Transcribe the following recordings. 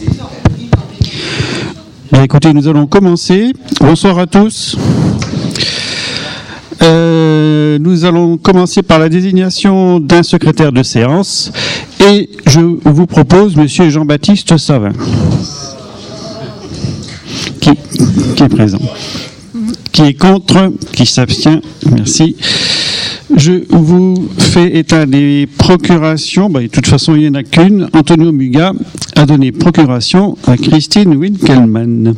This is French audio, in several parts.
Bien, écoutez, nous allons commencer. Bonsoir à tous. Nous allons commencer par la désignation d'un secrétaire de séance et je vous propose Monsieur Jean-Baptiste Savin qui est présent. Qui est contre? Qui s'abstient? Merci. Je vous fais état des procurations. De toute façon, il n'y en a qu'une. Antonio Muga a donné procuration à Christine Winkelmann.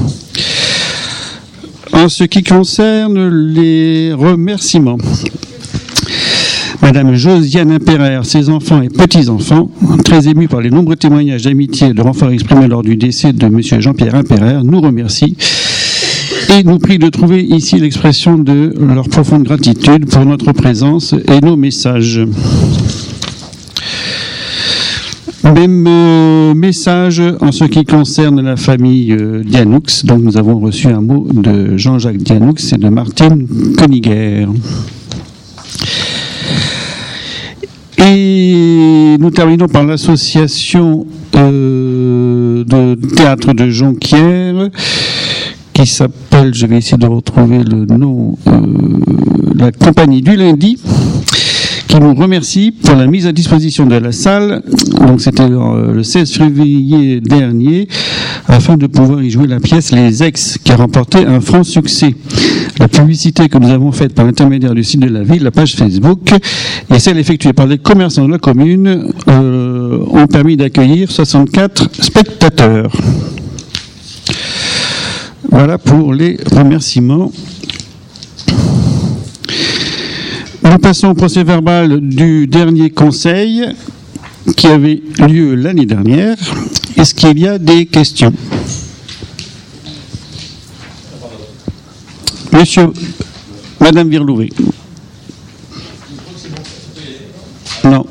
En ce qui concerne les remerciements, Madame Josiane Imperer, ses enfants et petits-enfants, très émus par les nombreux témoignages d'amitié et de renfort exprimés lors du décès de Monsieur Jean-Pierre Imperer, nous remercient et nous prient de trouver ici l'expression de leur profonde gratitude pour notre présence et nos messages. Même message en ce qui concerne la famille Dianoux. Donc nous avons reçu un mot de Jean-Jacques Dianoux et de Martine Koniger. Et nous terminons par l'association de théâtre de Jonquière qui s'appelle, je vais essayer de retrouver le nom, la Compagnie du Lundi, qui nous remercie pour la mise à disposition de la salle. Donc c'était le 16 février dernier, afin de pouvoir y jouer la pièce Les Ex, qui a remporté un franc succès. La publicité que nous avons faite par l'intermédiaire du site de la ville, la page Facebook, et celle effectuée par les commerçants de la commune, ont permis d'accueillir 64 spectateurs. Voilà pour les remerciements. Nous passons au procès-verbal du dernier conseil qui avait lieu l'année dernière. Est-ce qu'il y a des questions? Madame Virlouvé. Non.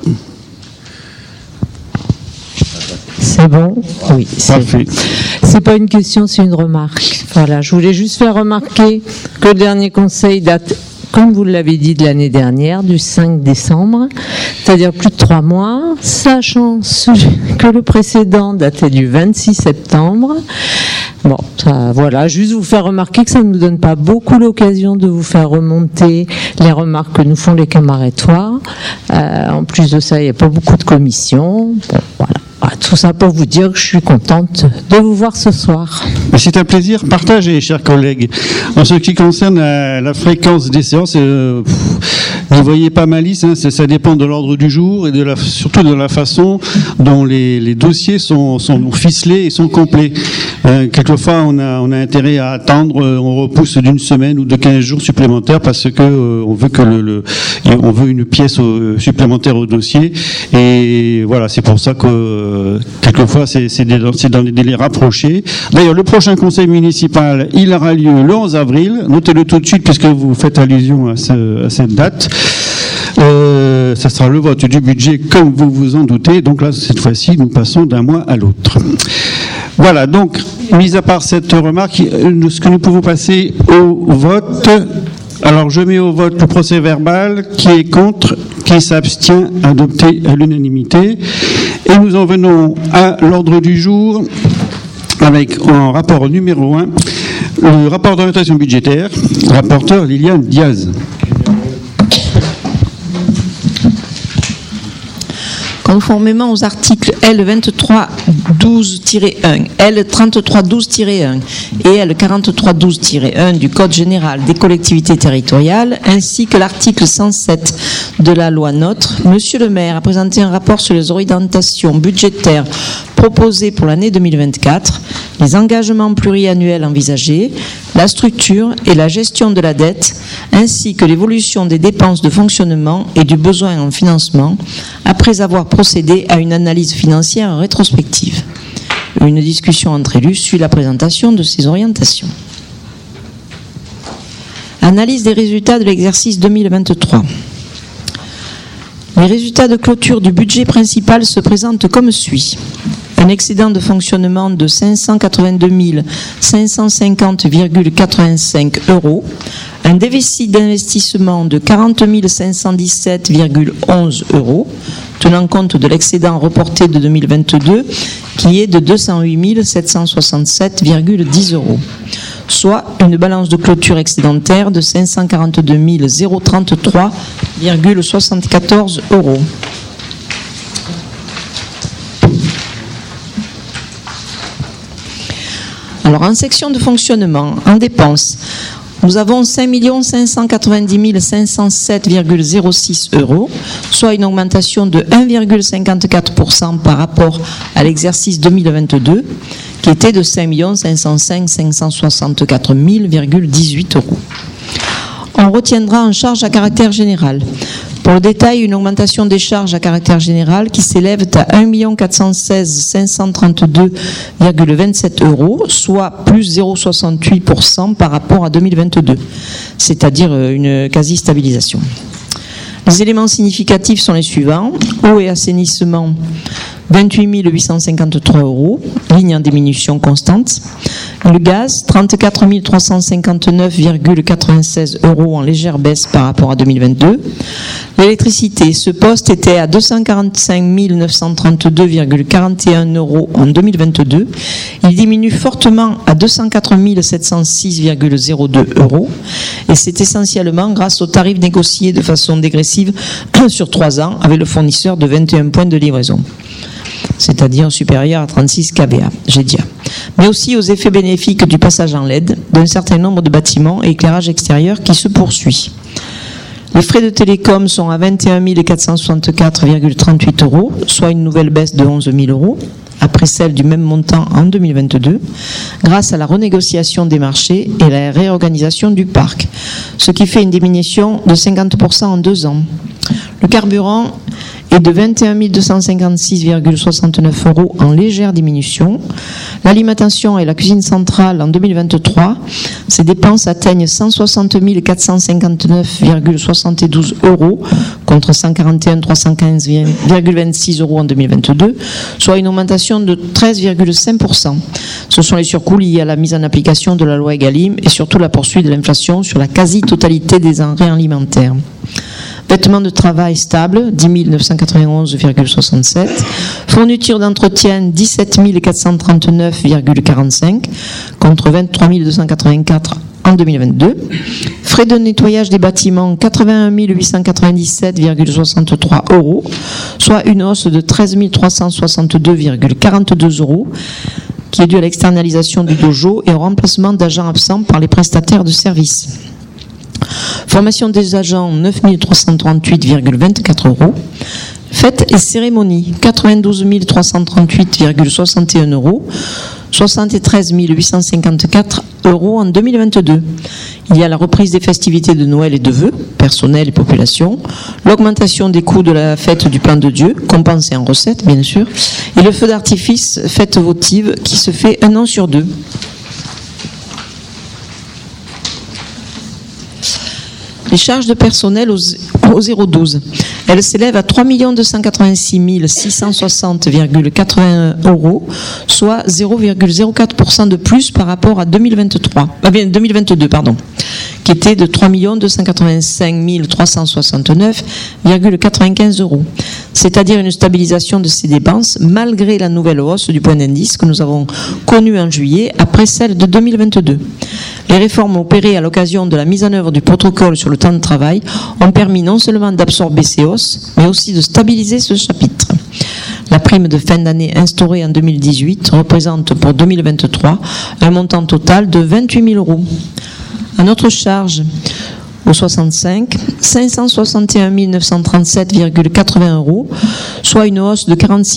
C'est bon? Oui. Parfait. C'est pas une question, c'est une remarque. Voilà, je voulais juste faire remarquer que le dernier conseil date, comme vous l'avez dit, de l'année dernière, du 5 décembre, c'est-à-dire plus de 3 mois, sachant que le précédent datait du 26 septembre. Bon, ça, voilà, juste vous faire remarquer que ça ne nous donne pas beaucoup l'occasion de vous faire remonter les remarques que nous font les camaretoires. En plus de ça, il n'y a pas beaucoup de commissions. Bon, voilà. Tout ça pour vous dire que je suis contente de vous voir ce soir. C'est un plaisir partagé, chers collègues. En ce qui concerne la fréquence des séances, n'y voyez pas malice, hein, ça dépend de l'ordre du jour et surtout de la façon dont les dossiers sont ficelés et sont complets. Quelquefois, on a intérêt à attendre, on repousse d'une semaine ou de 15 jours supplémentaires parce que on veut une pièce supplémentaire au dossier. Et voilà, c'est pour ça que quelquefois c'est dans des délais rapprochés. D'ailleurs, le prochain conseil municipal, il aura lieu le 11 avril. Notez-le tout de suite puisque vous faites allusion à cette date. Ça sera le vote du budget comme vous vous en doutez. Donc là, cette fois-ci, nous passons d'un mois à l'autre. Voilà, donc, mis à part cette remarque, ce que nous pouvons passer au vote. Alors, je mets au vote le procès verbal. Qui est contre? Qui s'abstient? Adopté à l'unanimité. Et nous en venons à l'ordre du jour avec, en rapport numéro 1, le rapport d'orientation budgétaire. Rapporteur Liliane Diaz. Conformément aux articles L2312-1, L3312-1 et L4312-1 du Code général des collectivités territoriales, ainsi que l'article 107 de la loi NOTRe, Monsieur le maire a présenté un rapport sur les orientations budgétaires proposées pour l'année 2024, les engagements pluriannuels envisagés, la structure et la gestion de la dette, ainsi que l'évolution des dépenses de fonctionnement et du besoin en financement, après avoir procédé à une analyse financière rétrospective. Une discussion entre élus suit la présentation de ces orientations. Analyse des résultats de l'exercice 2023. Les résultats de clôture du budget principal se présentent comme suit. Un excédent de fonctionnement de 582 550,85 €, un déficit d'investissement de 40 517,11 €, tenant compte de l'excédent reporté de 2022 qui est de 208 767,10 €, soit une balance de clôture excédentaire de 542 033,74 €. Alors, en section de fonctionnement, en dépenses, nous avons 5 590 507,06 €, soit une augmentation de 1,54% par rapport à l'exercice 2022, qui était de 5 505 564 000,18 €. On retiendra en charge à caractère général. Pour le détail, une augmentation des charges à caractère général qui s'élève à 1 416 532,27 €, soit plus 0,68% par rapport à 2022, c'est-à-dire une quasi-stabilisation. Les éléments significatifs sont les suivants. Eau et assainissement, 28 853 €, ligne en diminution constante. Le gaz, 34 359,96 € en légère baisse par rapport à 2022. L'électricité, ce poste était à 245 932,41 € en 2022. Il diminue fortement à 204 706,02 € et c'est essentiellement grâce aux tarifs négociés de façon dégressive sur 3 ans avec le fournisseur de 21 points de livraison, c'est-à-dire supérieur à 36 kVA, GEDIA, mais aussi aux effets bénéfiques du passage en LED d'un certain nombre de bâtiments et éclairage extérieur qui se poursuit. Les frais de télécom sont à 21 464,38 €, soit une nouvelle baisse de 11 000 €, après celle du même montant en 2022, grâce à la renégociation des marchés et la réorganisation du parc, ce qui fait une diminution de 50% en 2 ans. Le carburant est de 21 256,69 € en légère diminution. L'alimentation et la cuisine centrale en 2023, ces dépenses atteignent 160 459,72 € contre 141 315,26 € en 2022, soit une augmentation de 13,5%. Ce sont les surcoûts liés à la mise en application de la loi Egalim et surtout la poursuite de l'inflation sur la quasi-totalité des denrées alimentaires. Vêtements de travail stable, 10 991,67. Fourniture d'entretien, 17 439,45 contre 23 284 en 2022. Frais de nettoyage des bâtiments, 81 897,63 €, soit une hausse de 13 362,42 € qui est due à l'externalisation du dojo et au remplacement d'agents absents par les prestataires de services. Formation des agents, 9 338,24 €. Fêtes et cérémonies, 92 338,61 €, 73 854 € en 2022. Il y a la reprise des festivités de Noël et de vœux, personnel et population, l'augmentation des coûts de la fête du Pain de Dieu, compensée en recettes bien sûr, et le feu d'artifice fête votive qui se fait 1 an sur 2. Les charges de personnel au 012. Elles s'élèvent à 3 286 660,81 €, soit 0,04% de plus par rapport à 2022, qui était de 3 285 369,95 €. C'est-à-dire une stabilisation de ces dépenses malgré la nouvelle hausse du point d'indice que nous avons connue en juillet après celle de 2022. Les réformes opérées à l'occasion de la mise en œuvre du protocole sur le temps de travail ont permis non seulement d'absorber ces hausses, mais aussi de stabiliser ce chapitre. La prime de fin d'année instaurée en 2018 représente pour 2023 un montant total de 28 000 €. À notre charge, au 65, 561 937,80 €, soit une hausse de 46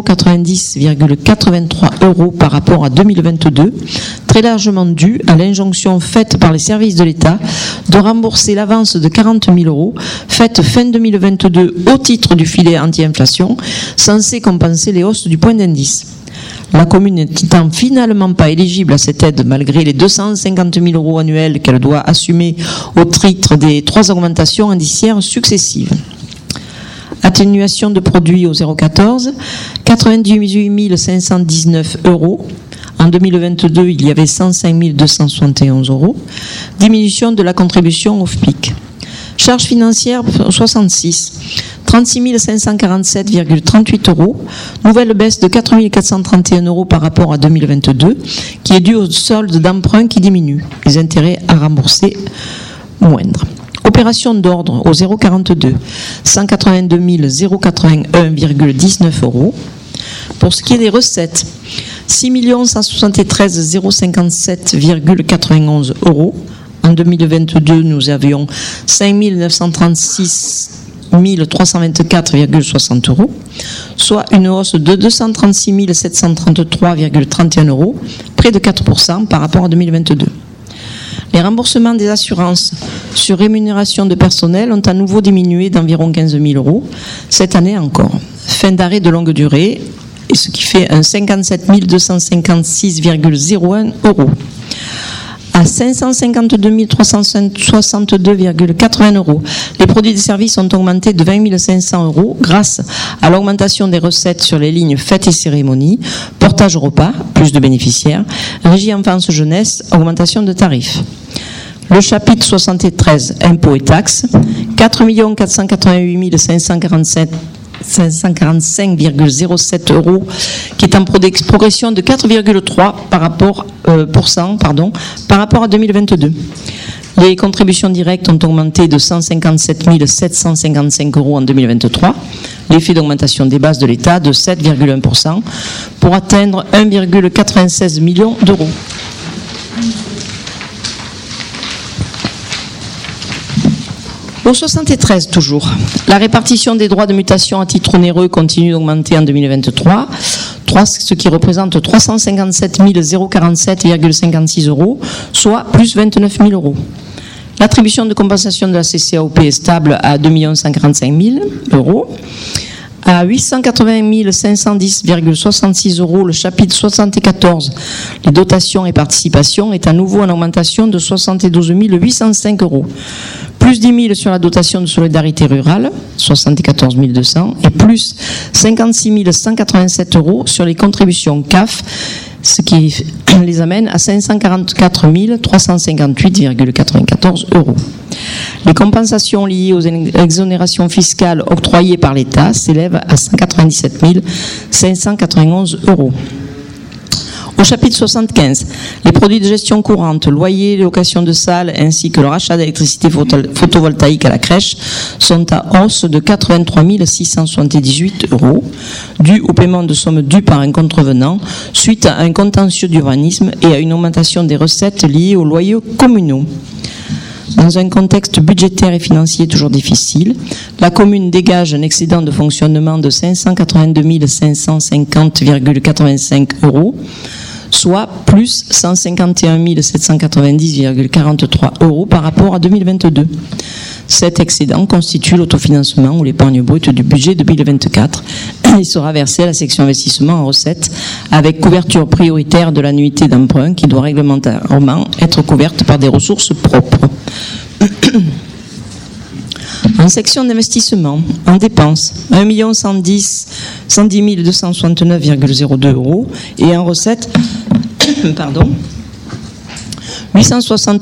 090,83 € par rapport à 2022, très largement due à l'injonction faite par les services de l'État de rembourser l'avance de 40 000 € faite fin 2022 au titre du filet anti-inflation, censé compenser les hausses du point d'indice. La commune n'étant finalement pas éligible à cette aide malgré les 250 000 € annuels qu'elle doit assumer au titre des 3 augmentations indiciaires successives. Atténuation de produits au 014, 98 519 €. En 2022, il y avait 105 271 €. Diminution de la contribution au FPIC. Charges financières 66. 36 547,38 euros, nouvelle baisse de 4 431 euros par rapport à 2022, qui est due au solde d'emprunt qui diminue, les intérêts à rembourser moindres. Opération d'ordre au 042, 182 081,19 euros. Pour ce qui est des recettes, 6 173 057,91 euros. En 2022, nous avions 5 936 324,60 euros, soit une hausse de 236 733,31 euros, près de 4% par rapport à 2022. Les remboursements des assurances sur rémunération de personnel ont à nouveau diminué d'environ 15 000 euros, cette année encore. Fin d'arrêt de longue durée, et ce qui fait un 57 256,01 euros. À 552 362,80 euros. Les produits et services ont augmenté de 20 500 euros grâce à l'augmentation des recettes sur les lignes fêtes et cérémonies, portage repas, plus de bénéficiaires, régie enfance jeunesse, augmentation de tarifs. Le chapitre 73, impôts et taxes, 4 488 545,07 euros, qui est en progression de 4,3% par rapport à 2022. Les contributions directes ont augmenté de 157 755 euros en 2023. L'effet d'augmentation des bases de l'État de 7,1% pour atteindre 1,96 million d'euros. Au 73 toujours, la répartition des droits de mutation à titre onéreux continue d'augmenter en 2023, ce qui représente 357 047,56 euros, soit plus 29 000 euros. L'attribution de compensation de la CCAOP est stable à 2 145 000 euros. À 880 510,66 euros, le chapitre 74, les dotations et participations, est à nouveau en augmentation de 72 805 euros. Plus 10 000 sur la dotation de solidarité rurale, 74 200, et plus 56 187 euros sur les contributions CAF, ce qui les amène à 544 358,94 euros. Les compensations liées aux exonérations fiscales octroyées par l'État s'élèvent à 197 591 euros. Au chapitre 75, les produits de gestion courante, loyers, location de salles ainsi que le rachat d'électricité photovoltaïque à la crèche sont à hausse de 83 678 euros, dû au paiement de sommes dues par un contrevenant suite à un contentieux d'urbanisme et à une augmentation des recettes liées aux loyers communaux. Dans un contexte budgétaire et financier toujours difficile, la commune dégage un excédent de fonctionnement de 582 550,85 euros, soit plus 151 790,43 euros par rapport à 2022. Cet excédent constitue l'autofinancement ou l'épargne brute du budget 2024. Il sera versé à la section investissement en recettes avec couverture prioritaire de l'annuité d'emprunt qui doit réglementairement être couverte par des ressources propres. En section d'investissement, en dépenses, 1 110 269,02 euros et en recettes, 860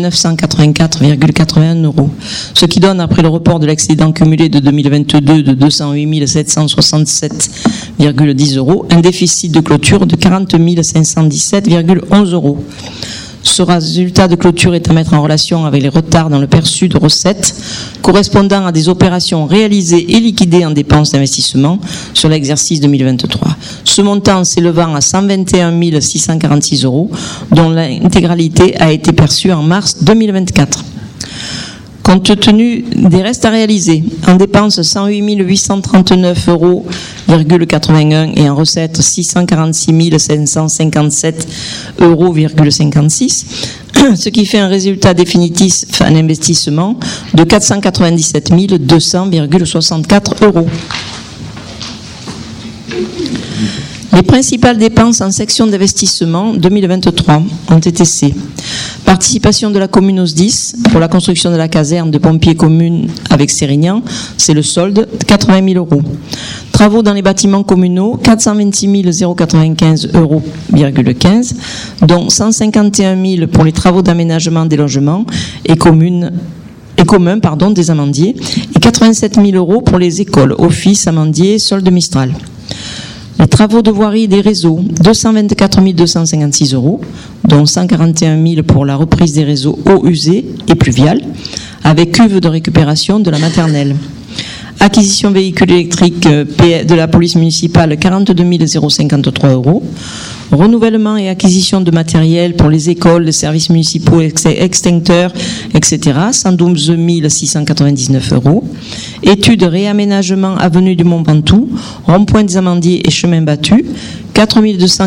984,81 euros, ce qui donne, après le report de l'excédent cumulé de 2022 de 208 767,10 euros, un déficit de clôture de 40 517,11 euros. Ce résultat de clôture est à mettre en relation avec les retards dans le perçu de recettes correspondant à des opérations réalisées et liquidées en dépenses d'investissement sur l'exercice 2023. Ce montant s'élevant à 121 646 euros, dont l'intégralité a été perçue en mars 2024. Compte tenu des restes à réaliser, en dépenses 108 839,81 euros et en recettes 646 557,56 euros, ce qui fait un résultat définitif en investissement de 497 200,64 euros. Les principales dépenses en section d'investissement 2023 ont été ces: participation de la commune au SDIS pour la construction de la caserne de pompiers commune avec Sérignan, c'est le solde, 80 000 euros. Travaux dans les bâtiments communaux, 426 095,15 euros, dont 151 000 pour les travaux d'aménagement des logements et communes des amandiers et 87 000 euros pour les écoles, office, amandiers, solde Mistral. Les travaux de voirie des réseaux, 224 256 euros, dont 141 000 pour la reprise des réseaux eau usée et pluviale, avec cuve de récupération de la maternelle. Acquisition véhicules électriques de la police municipale, 42 053 euros. Renouvellement et acquisition de matériel pour les écoles, les services municipaux, extincteurs, etc., 112 699 euros. Études réaménagement avenue du Mont-Ventoux, rond-point des Amandiers et chemin battu, 4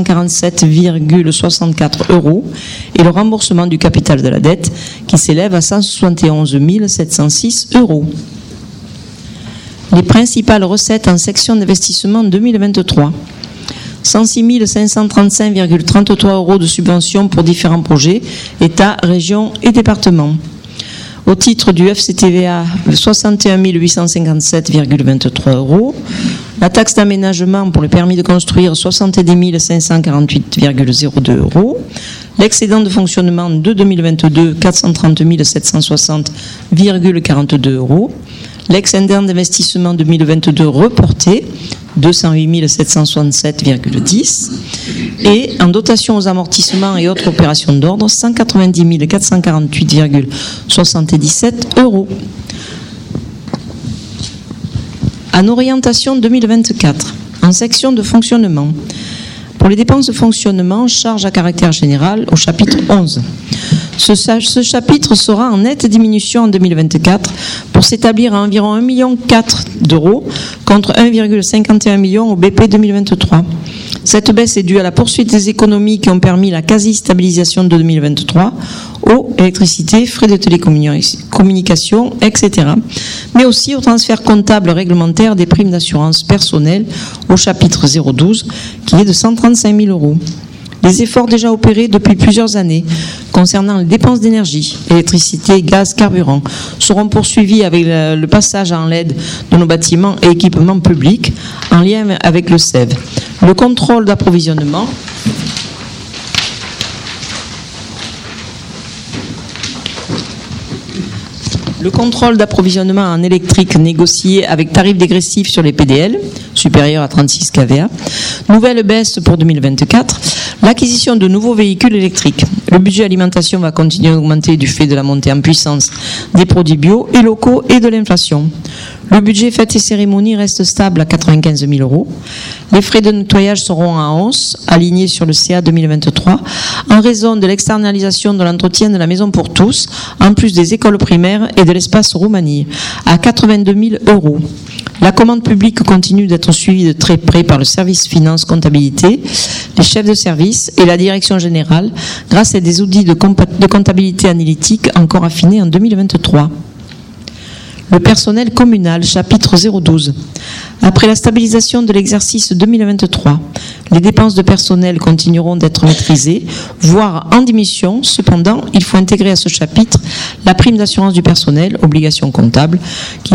247,64 euros. Et le remboursement du capital de la dette qui s'élève à 171 706 euros. Les principales recettes en section d'investissement 2023. 106 535,33 euros de subventions pour différents projets, État, région et département. Au titre du FCTVA, 61 857,23 euros. La taxe d'aménagement pour le permis de construire, 70 548,02 euros. L'excédent de fonctionnement de 2022, 430 760,42 euros. L'excédent d'investissement 2022 reporté, 208 767,10. Et en dotation aux amortissements et autres opérations d'ordre, 190 448,77 euros. En orientation 2024, en section de fonctionnement. Pour les dépenses de fonctionnement, charges à caractère général au chapitre 11. Ce chapitre sera en nette diminution en 2024 pour s'établir à environ 1,4 million d'euros contre 1,51 million au BP 2023. Cette baisse est due à la poursuite des économies qui ont permis la quasi-stabilisation de 2023, eau, électricité, frais de télécommunication, etc. Mais aussi au transfert comptable réglementaire des primes d'assurance personnelle au chapitre 012 qui est de 135 000 euros. Les efforts déjà opérés depuis plusieurs années concernant les dépenses d'énergie, électricité, gaz, carburant seront poursuivis avec le passage en LED de nos bâtiments et équipements publics en lien avec le SEV. Le contrôle d'approvisionnement en électrique négocié avec tarif dégressif sur les PDL, supérieur à 36 kVA. Nouvelle baisse pour 2024. L'acquisition de nouveaux véhicules électriques. Le budget alimentation va continuer à augmenter du fait de la montée en puissance des produits bio et locaux et de l'inflation. Le budget fêtes et cérémonies reste stable à 95 000 euros. Les frais de nettoyage seront en hausse, alignés sur le CA 2023, en raison de l'externalisation de l'entretien de la maison pour tous, en plus des écoles primaires et de l'espace Roumanie, à 82 000 euros. La commande publique continue d'être suivie de très près par le service finance comptabilité, les chefs de service et la direction générale, grâce à des outils de comptabilité analytique encore affinés en 2023. Le personnel communal, chapitre 012. Après la stabilisation de l'exercice 2023, les dépenses de personnel continueront d'être maîtrisées, voire en diminution. Cependant, il faut intégrer à ce chapitre la prime d'assurance du personnel, obligation comptable, qui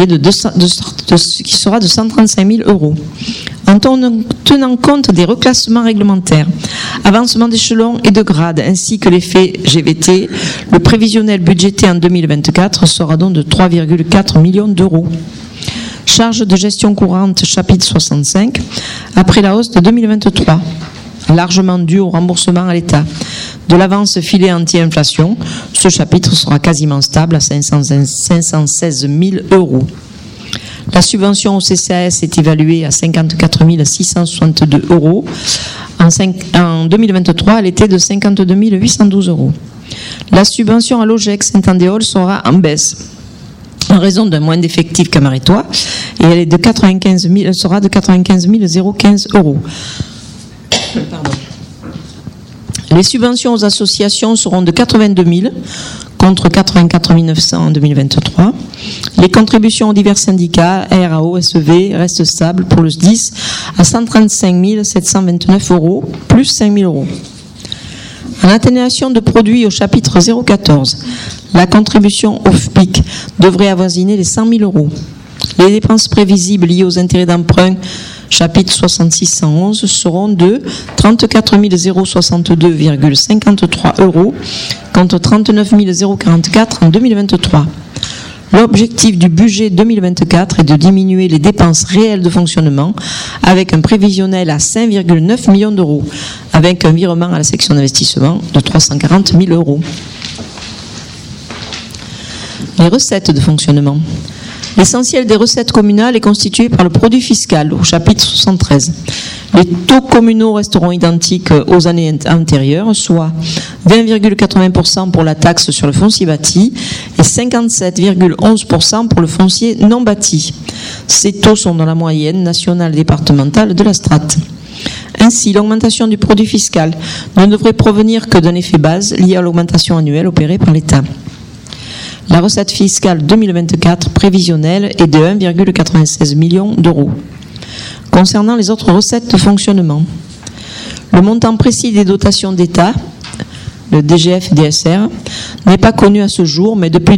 sera de 135 000 euros. En tenant compte des reclassements réglementaires, avancement d'échelon et de grade, ainsi que l'effet GVT, le prévisionnel budgété en 2024 sera donc de 3,4 millions d'euros. Charges de gestion courante, chapitre 65, après la hausse de 2023, largement due au remboursement à l'État de l'avance filet anti-inflation, ce chapitre sera quasiment stable à 516 000 euros. La subvention au CCAS est évaluée à 54 662 euros. En 2023, elle était de 52 812 euros. La subvention à l'OGEC Saint-Andéol sera en baisse en raison d'un moins d'effectifs qu'Amaretois et elle sera de 95 015 euros. Pardon. Les subventions aux associations seront de 82 000 contre 84 900 en 2023. Les contributions aux divers syndicats, RAO, SEV, restent stables pour le SDIS à 135 729 euros, plus 5 000 euros. En atténuation de produits au chapitre 014, la contribution OFPIC devrait avoisiner les 100 000 euros. Les dépenses prévisibles liées aux intérêts d'emprunt, chapitre 6611, seront de 34 062,53 euros contre 39 044 en 2023. L'objectif du budget 2024 est de diminuer les dépenses réelles de fonctionnement avec un prévisionnel à 5,9 millions d'euros, avec un virement à la section d'investissement de 340 000 euros. Les recettes de fonctionnement. L'essentiel des recettes communales est constitué par le produit fiscal au chapitre 73. Les taux communaux resteront identiques aux années antérieures, soit 20,80% pour la taxe sur le foncier bâti et 57,11% pour le foncier non bâti. Ces taux sont dans la moyenne nationale départementale de la strate. Ainsi, l'augmentation du produit fiscal ne devrait provenir que d'un effet base lié à l'augmentation annuelle opérée par l'État. La recette fiscale 2024 prévisionnelle est de 1,96 million d'euros. Concernant les autres recettes de fonctionnement, le montant précis des dotations d'État, le DGF et DSR, n'est pas connu à ce jour, mais depuis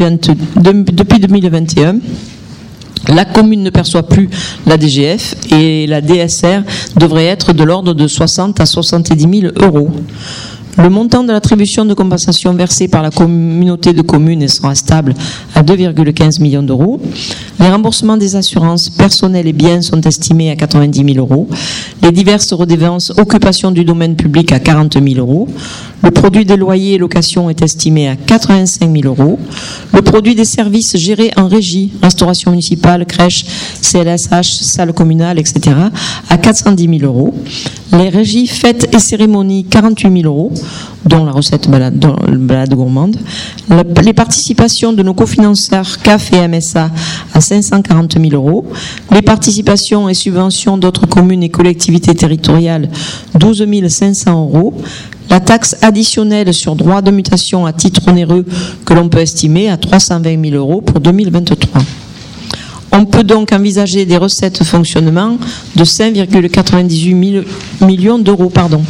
2021, la commune ne perçoit plus la DGF et la DSR devrait être de l'ordre de 60 à 70 000 euros. Le montant de l'attribution de compensation versée par la communauté de communes sera stable à 2,15 millions d'euros. Les remboursements des assurances personnelles et biens sont estimés à 90 000 euros. Les diverses redevances occupation du domaine public à 40 000 euros. Le produit des loyers et locations est estimé à 85 000 euros. Le produit des services gérés en régie, restauration municipale, crèche, CLSH, salle communale, etc., à 410 000 euros. Les régies, fêtes et cérémonies, 48 000 euros, dont la recette balade gourmande. Les participations de nos cofinanceurs CAF et MSA à 540 000 euros. Les participations et subventions d'autres communes et collectivités territoriales, 12 500 euros. La taxe additionnelle sur droit de mutation à titre onéreux que l'on peut estimer à 320 000 euros pour 2023. On peut donc envisager des recettes de fonctionnement de 5,98 millions d'euros.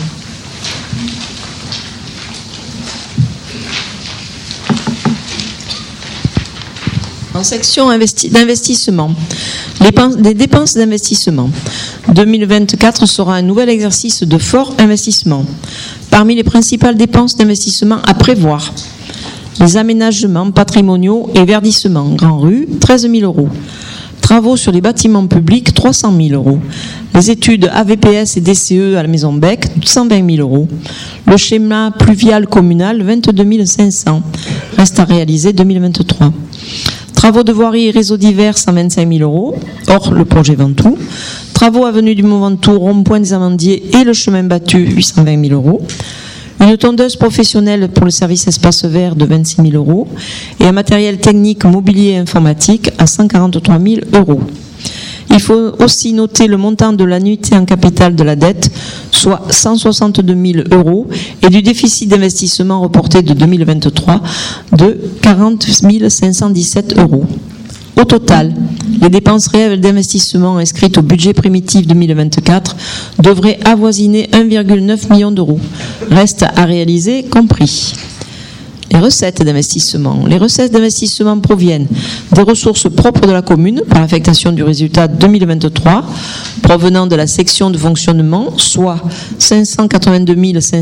En section d'investissement, les dépenses d'investissement. 2024 sera un nouvel exercice de fort investissement. Parmi les principales dépenses d'investissement à prévoir, les aménagements patrimoniaux et verdissements, Grand Rue, 13 000 euros. Travaux sur les bâtiments publics, 300 000 euros. Les études AVPS et DCE à la Maison Bec, 120 000 euros. Le schéma pluvial communal, 22 500. Reste à réaliser 2023. Travaux de voirie et réseaux divers, 125 000 euros, hors le projet Ventoux. Travaux avenue du Mont-Ventoux, rond-point des Amandiers et le chemin battu, 820 000 euros. Une tondeuse professionnelle pour le service espace vert de 26 000 euros et un matériel technique mobilier et informatique à 143 000 euros. Il faut aussi noter le montant de l'annuité en capital de la dette, soit 162 000 euros, et du déficit d'investissement reporté de 2023 de 40 517 euros. Au total, les dépenses réelles d'investissement inscrites au budget primitif 2024 devraient avoisiner 1,9 million d'euros. Reste à réaliser compris. Les recettes d'investissement. Les recettes d'investissement proviennent des ressources propres de la commune par l'affectation du résultat 2023 provenant de la section de fonctionnement, soit 582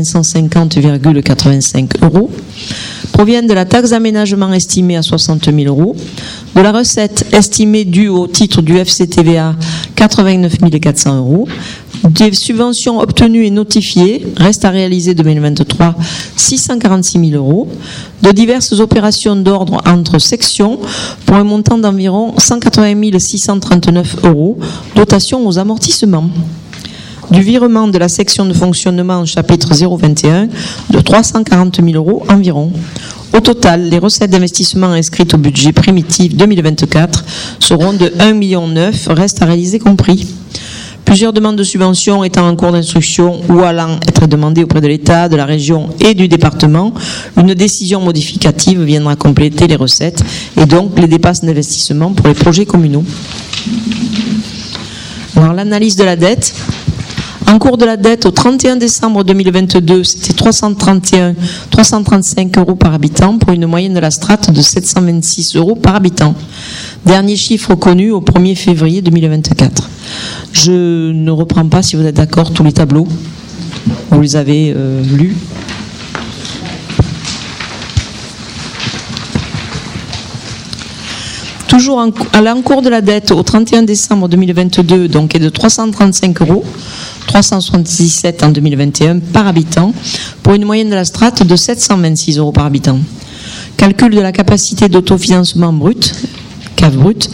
550,85 euros, proviennent de la taxe d'aménagement estimée à 60 000 euros, de la recette estimée due au titre du FCTVA 89 400 euros, des subventions obtenues et notifiées, reste à réaliser 2023, 646 000 euros, de diverses opérations d'ordre entre sections pour un montant d'environ 180 639 euros, dotation aux amortissements. Du virement de la section de fonctionnement chapitre 021 de 340 000 euros environ. Au total, les recettes d'investissement inscrites au budget primitif 2024 seront de 1,9 million, reste à réaliser compris. Plusieurs demandes de subventions étant en cours d'instruction ou allant être demandées auprès de l'État, de la région et du département, une décision modificative viendra compléter les recettes et donc les dépenses d'investissement pour les projets communaux. Alors, l'analyse de la dette. En cours de la dette, au 31 décembre 2022, c'était 335 euros par habitant pour une moyenne de la strate de 726 euros par habitant. Dernier chiffre connu au 1er février 2024. Je ne reprends pas, si vous êtes d'accord, tous les tableaux. Vous les avez lus. Toujours à l'encours de la dette au 31 décembre 2022 donc, est de 335 €, 377 en 2021 par habitant, pour une moyenne de la strate de 726 € par habitant. Calcul de la capacité d'autofinancement brut, CAF brut,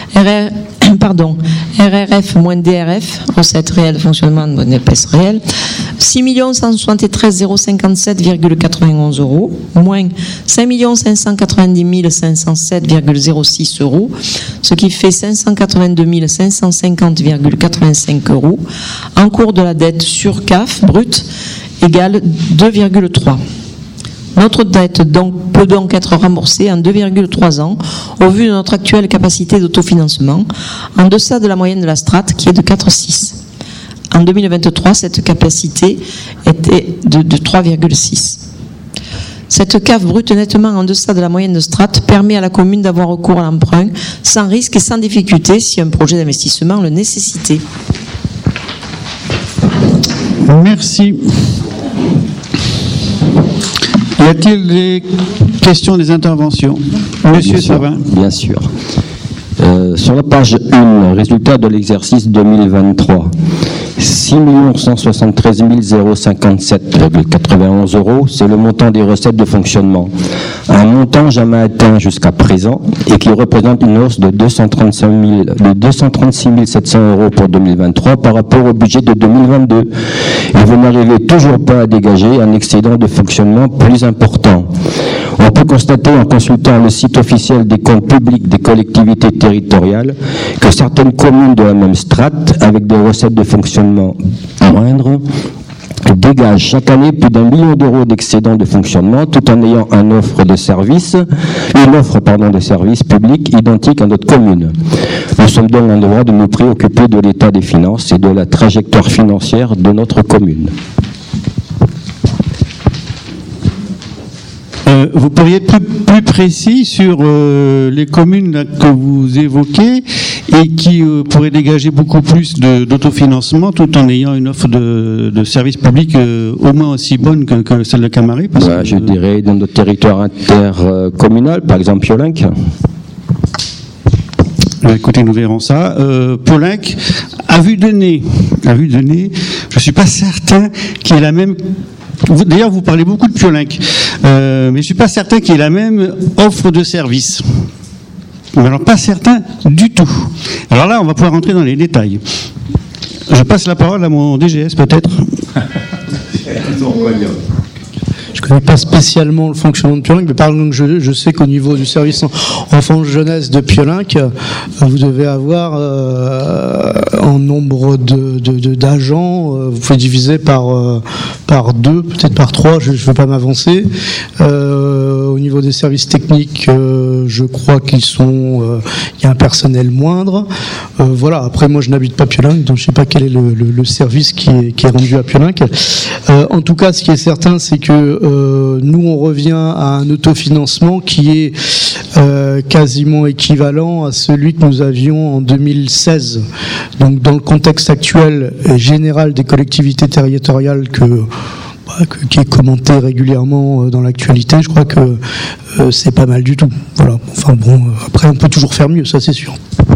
RRF moins DRF, recettes réelles de fonctionnement de épaisse réelle, 6 173 057,91 €, moins 5 590 507,06 €, ce qui fait 582 550,85 €. En cours de la dette sur CAF brut égale 2,3. Notre dette peut donc être remboursée en 2,3 ans au vu de notre actuelle capacité d'autofinancement, en deçà de la moyenne de la strate qui est de 4,6. En 2023, cette capacité était de 3,6. Cette CAF brute nettement en deçà de la moyenne de strate permet à la commune d'avoir recours à l'emprunt sans risque et sans difficulté si un projet d'investissement le nécessitait. Merci. Y a-t-il des questions, des interventions? Monsieur Savin. Bien sûr. Sur la page 1, résultat de l'exercice 2023. 6 173 057,91 €, c'est le montant des recettes de fonctionnement. Un montant jamais atteint jusqu'à présent et qui représente une hausse de 236 700 € pour 2023 par rapport au budget de 2022. Et vous n'arrivez toujours pas à dégager un excédent de fonctionnement plus important. On peut constater en consultant le site officiel des comptes publics des collectivités territoriales que certaines communes de la même strate, avec des recettes de fonctionnement moindres, dégagent chaque année plus d'1 million € d'excédent de fonctionnement tout en ayant une offre de services publics identique à notre commune. Nous sommes donc en droit de nous préoccuper de l'état des finances et de la trajectoire financière de notre commune. Vous pourriez être plus précis sur les communes là, que vous évoquez et qui pourraient dégager beaucoup plus d'autofinancement tout en ayant une offre de services publics au moins aussi bonne que celle de Camaret. Je dirais dans notre territoire intercommunal, par exemple Piolenc. Écoutez, nous verrons ça. Piolenc, à vue de nez, je suis pas certain qu'il y ait la même. D'ailleurs, vous parlez beaucoup de Piolenc, mais je suis pas certain qu'il y ait la même offre de service. Mais alors, pas certain du tout. Alors là, on va pouvoir rentrer dans les détails. Je passe la parole à mon DGS, peut-être. Je ne connais pas spécialement le fonctionnement de Piolenc, mais par exemple, je sais qu'au niveau du service enfance-jeunesse de Piolenc, vous devez avoir en nombre d'agents, vous pouvez diviser par 2, peut-être par 3, je ne veux pas m'avancer. Au niveau des services techniques, je crois qu'il y a un personnel moindre. Voilà. Après, moi, je n'habite pas Piolenc, donc je ne sais pas quel est le service qui est rendu à Piolenc. En tout cas, ce qui est certain, c'est que nous, on revient à un autofinancement qui est quasiment équivalent à celui que nous avions en 2016. Donc, dans le contexte actuel et général des collectivités territoriales qui est commenté régulièrement dans l'actualité, je crois que c'est pas mal du tout. Voilà. Enfin bon, après, on peut toujours faire mieux, ça c'est sûr.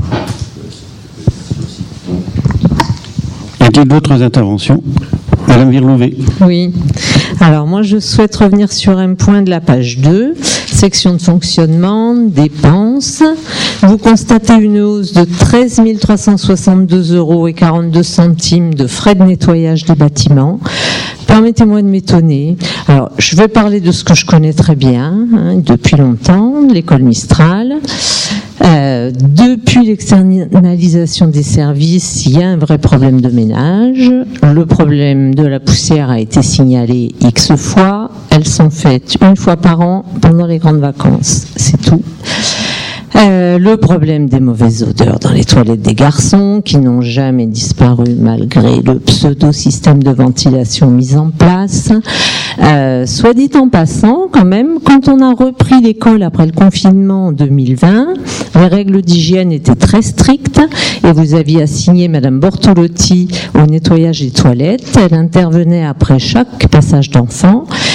Y a-t-il d'autres interventions? Madame Virlouvet. Oui. Alors moi, je souhaite revenir sur un point de la page 2, section de fonctionnement, dépenses. Vous constatez une hausse de 13 362 € et 42 de frais de nettoyage des bâtiments. Permettez-moi de m'étonner. Alors, je vais parler de ce que je connais très bien, depuis longtemps, l'école Mistral. Depuis l'externalisation des services, il y a un vrai problème de ménage. Le problème de la poussière a été signalé X fois. Elles sont faites une fois par an pendant les grandes vacances. C'est tout. Le problème des mauvaises odeurs dans les toilettes des garçons qui n'ont jamais disparu malgré le pseudo-système de ventilation mis en place. Soit dit en passant, quand même, quand on a repris l'école après le confinement en 2020, les règles d'hygiène étaient très strictes et vous aviez assigné Madame Bortolotti au nettoyage des toilettes. Elle intervenait après chaque passage d'enfant. Et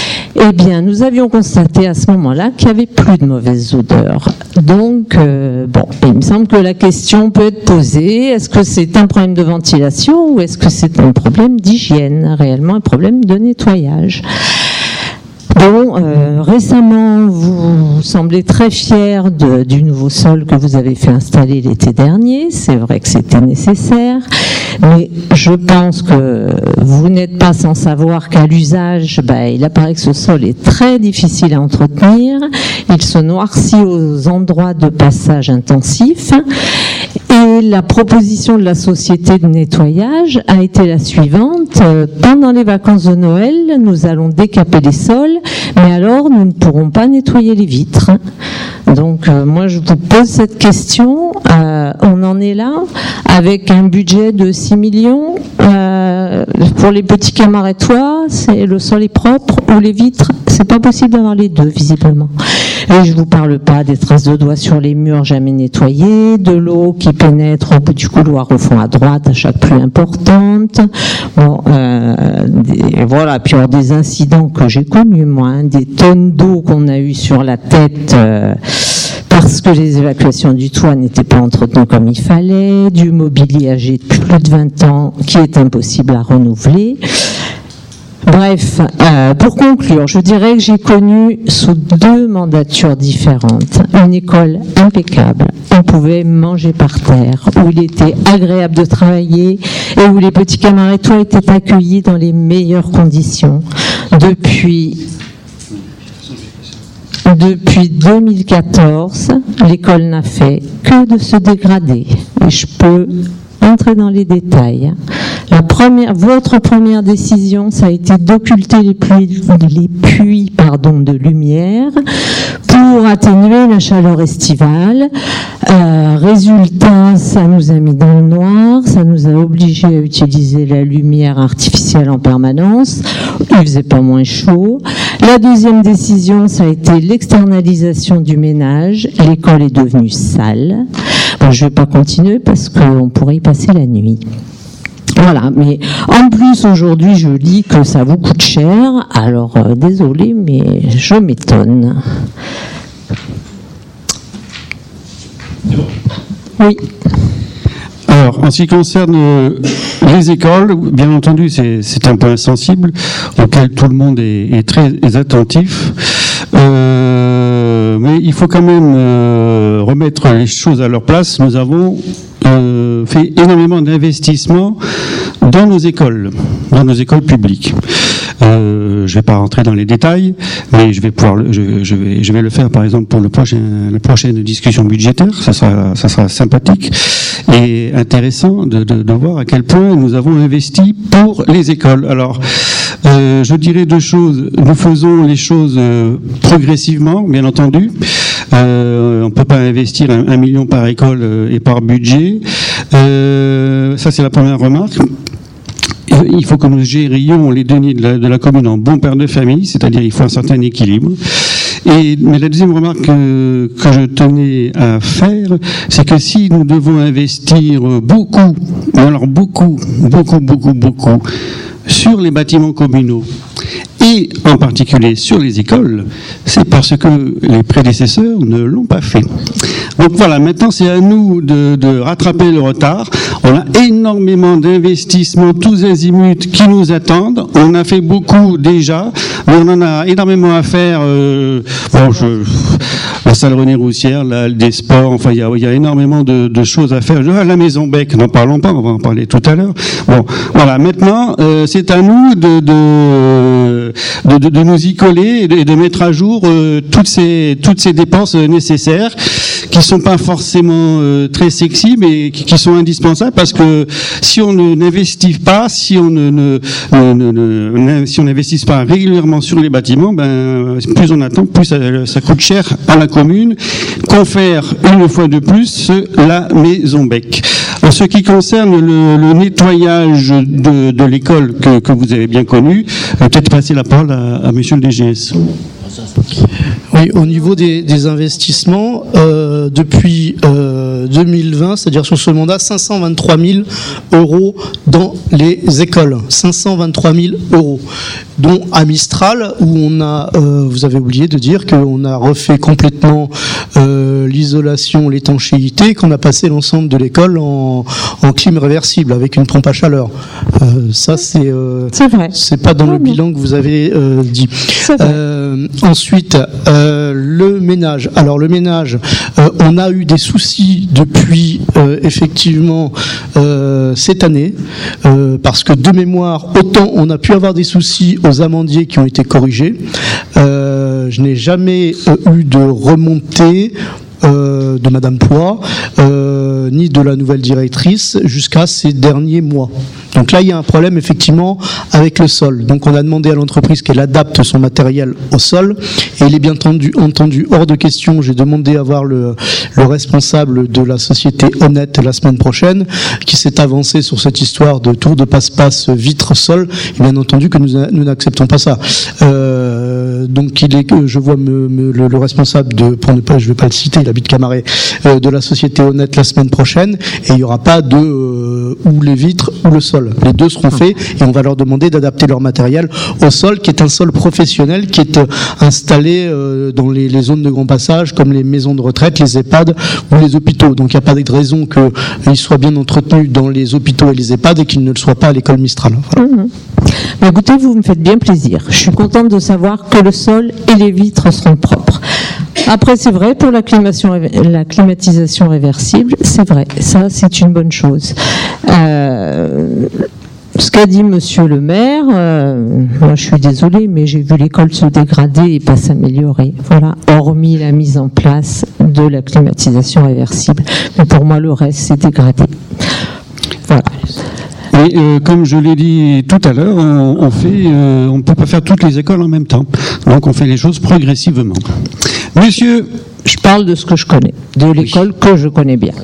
Eh bien, nous avions constaté à ce moment-là qu'il n'y avait plus de mauvaises odeurs. Donc, il me semble que la question peut être posée, est-ce que c'est un problème de ventilation ou est-ce que c'est un problème d'hygiène, réellement un problème de nettoyage? Bon, récemment, vous semblez très fier du nouveau sol que vous avez fait installer l'été dernier. C'est vrai que c'était nécessaire, mais je pense que vous n'êtes pas sans savoir qu'à l'usage, il apparaît que ce sol est très difficile à entretenir. Il se noircit aux endroits de passage intensif. Et la proposition de la société de nettoyage a été la suivante. Pendant les vacances de Noël, nous allons décaper les sols, mais alors nous ne pourrons pas nettoyer les vitres. Donc moi je vous pose cette question. On en est là avec un budget de 6 millions. Pour les petits camarettois, le sol est propre ou les vitres, c'est pas possible d'avoir les deux visiblement. Et je vous parle pas des traces de doigts sur les murs jamais nettoyées, de l'eau qui pénètre au bout du couloir au fond à droite à chaque pluie importante. Bon, voilà, puis alors des incidents que j'ai connus moi, des tonnes d'eau qu'on a eu sur la tête. Parce que les évacuations du toit n'étaient pas entretenues comme il fallait, du mobilier âgé de plus de 20 ans qui est impossible à renouveler. Bref, pour conclure, je dirais que j'ai connu sous 2 mandatures différentes une école impeccable. On pouvait manger par terre, où il était agréable de travailler et où les petits camarettois étaient accueillis dans les meilleures conditions. Depuis 2014, l'école n'a fait que de se dégrader. Et je peux entrer dans les détails. Votre première décision, ça a été d'occulter les puits de lumière pour atténuer la chaleur estivale. Résultat, ça nous a mis dans le noir, ça nous a obligés à utiliser la lumière artificielle en permanence. Il faisait pas moins chaud. La deuxième décision, ça a été l'externalisation du ménage. L'école est devenue sale. Bon, je vais pas continuer parce qu'on pourrait y passer la nuit. Voilà, mais en plus aujourd'hui je lis que ça vous coûte cher, alors désolé mais je m'étonne. Oui. Alors, en ce qui concerne les écoles, bien entendu, c'est un point sensible auquel tout le monde est très attentif. Mais il faut quand même remettre les choses à leur place. Nous avons fait énormément d'investissements dans nos écoles publiques. Je vais pas rentrer dans les détails, mais je vais le faire par exemple pour la prochaine discussion budgétaire. Ça sera sympathique et intéressant de voir à quel point nous avons investi pour les écoles. Alors, je dirais 2 choses. Nous faisons les choses progressivement, bien entendu. On peut pas investir 1 million par école et par budget. Ça, c'est la première remarque. Il faut que nous gérions les deniers de la commune en bon père de famille, c'est-à-dire il faut un certain équilibre. Mais la deuxième remarque que je tenais à faire, c'est que si nous devons investir beaucoup sur les bâtiments communaux, et en particulier sur les écoles, c'est parce que les prédécesseurs ne l'ont pas fait. Donc voilà, maintenant c'est à nous de rattraper le retard. On a énormément d'investissements tous azimuts qui nous attendent. On a fait beaucoup déjà, mais on en a énormément à faire. La salle René Roussière, la halle des sports, enfin il y a énormément de choses à faire. La Maison Bec, n'en parlons pas, on va en parler tout à l'heure. Bon, voilà, maintenant c'est à nous de nous y coller et de mettre à jour toutes ces dépenses nécessaires qui sont pas forcément très sexy, mais qui sont indispensables parce que si on n'investit pas, si on n'investit pas régulièrement sur les bâtiments, plus on attend, plus ça coûte cher à la commune. Confère une fois de plus la Maison Bec. En ce qui concerne le nettoyage de l'école que vous avez bien connu, peut-être passer la parole à monsieur le DGS. Oui, au niveau des investissements, depuis 2020, c'est-à-dire sur ce mandat, 523 000 euros dans les écoles. 523 000 euros. Dont à Mistral, où on a, vous avez oublié de dire qu'on a refait complètement l'isolation, l'étanchéité, qu'on a passé l'ensemble de l'école en clim réversible avec une pompe à chaleur. Ça, c'est vrai. C'est pas dans le bilan que vous avez dit. Ensuite, le ménage. Alors le ménage, on a eu des soucis depuis effectivement cette année, parce que de mémoire, autant on a pu avoir des soucis aux amandiers qui ont été corrigés, je n'ai jamais eu de remontée de Madame Poix, ni de la nouvelle directrice jusqu'à ces derniers mois. Donc là, il y a un problème effectivement avec le sol. Donc on a demandé à l'entreprise qu'elle adapte son matériel au sol, et il est bien entendu hors de question. J'ai demandé à voir le responsable de la société Honnête la semaine prochaine, qui s'est avancé sur cette histoire de tour de passe-passe vitre-sol. Et bien entendu que nous n'acceptons pas ça. Donc je vois le responsable je vais pas le citer, il habite Camaret, de la société Honnête la semaine prochaine, et il n'y aura pas de ou les vitres ou le sol. Les deux seront faits, et on va leur demander d'adapter leur matériel au sol, qui est un sol professionnel, qui est installé dans les zones de grand passage, comme les maisons de retraite, les EHPAD ou les hôpitaux. Donc il n'y a pas de raison qu'ils soient bien entretenus dans les hôpitaux et les EHPAD et qu'ils ne le soient pas à l'école Mistral. Voilà. Mais écoutez, vous me faites bien plaisir. Je suis contente de savoir que le sol et les vitres seront propres. Après, c'est vrai, pour la climatisation réversible, c'est vrai, ça c'est une bonne chose. Ce qu'a dit Monsieur le maire, moi je suis désolée, mais j'ai vu l'école se dégrader et pas s'améliorer. Voilà, hormis la mise en place de la climatisation réversible. Mais pour moi, le reste s'est dégradé. Voilà. Et comme je l'ai dit tout à l'heure, on ne peut pas faire toutes les écoles en même temps. Donc on fait les choses progressivement. Monsieur, je parle de ce que je connais, de l'école que je connais bien.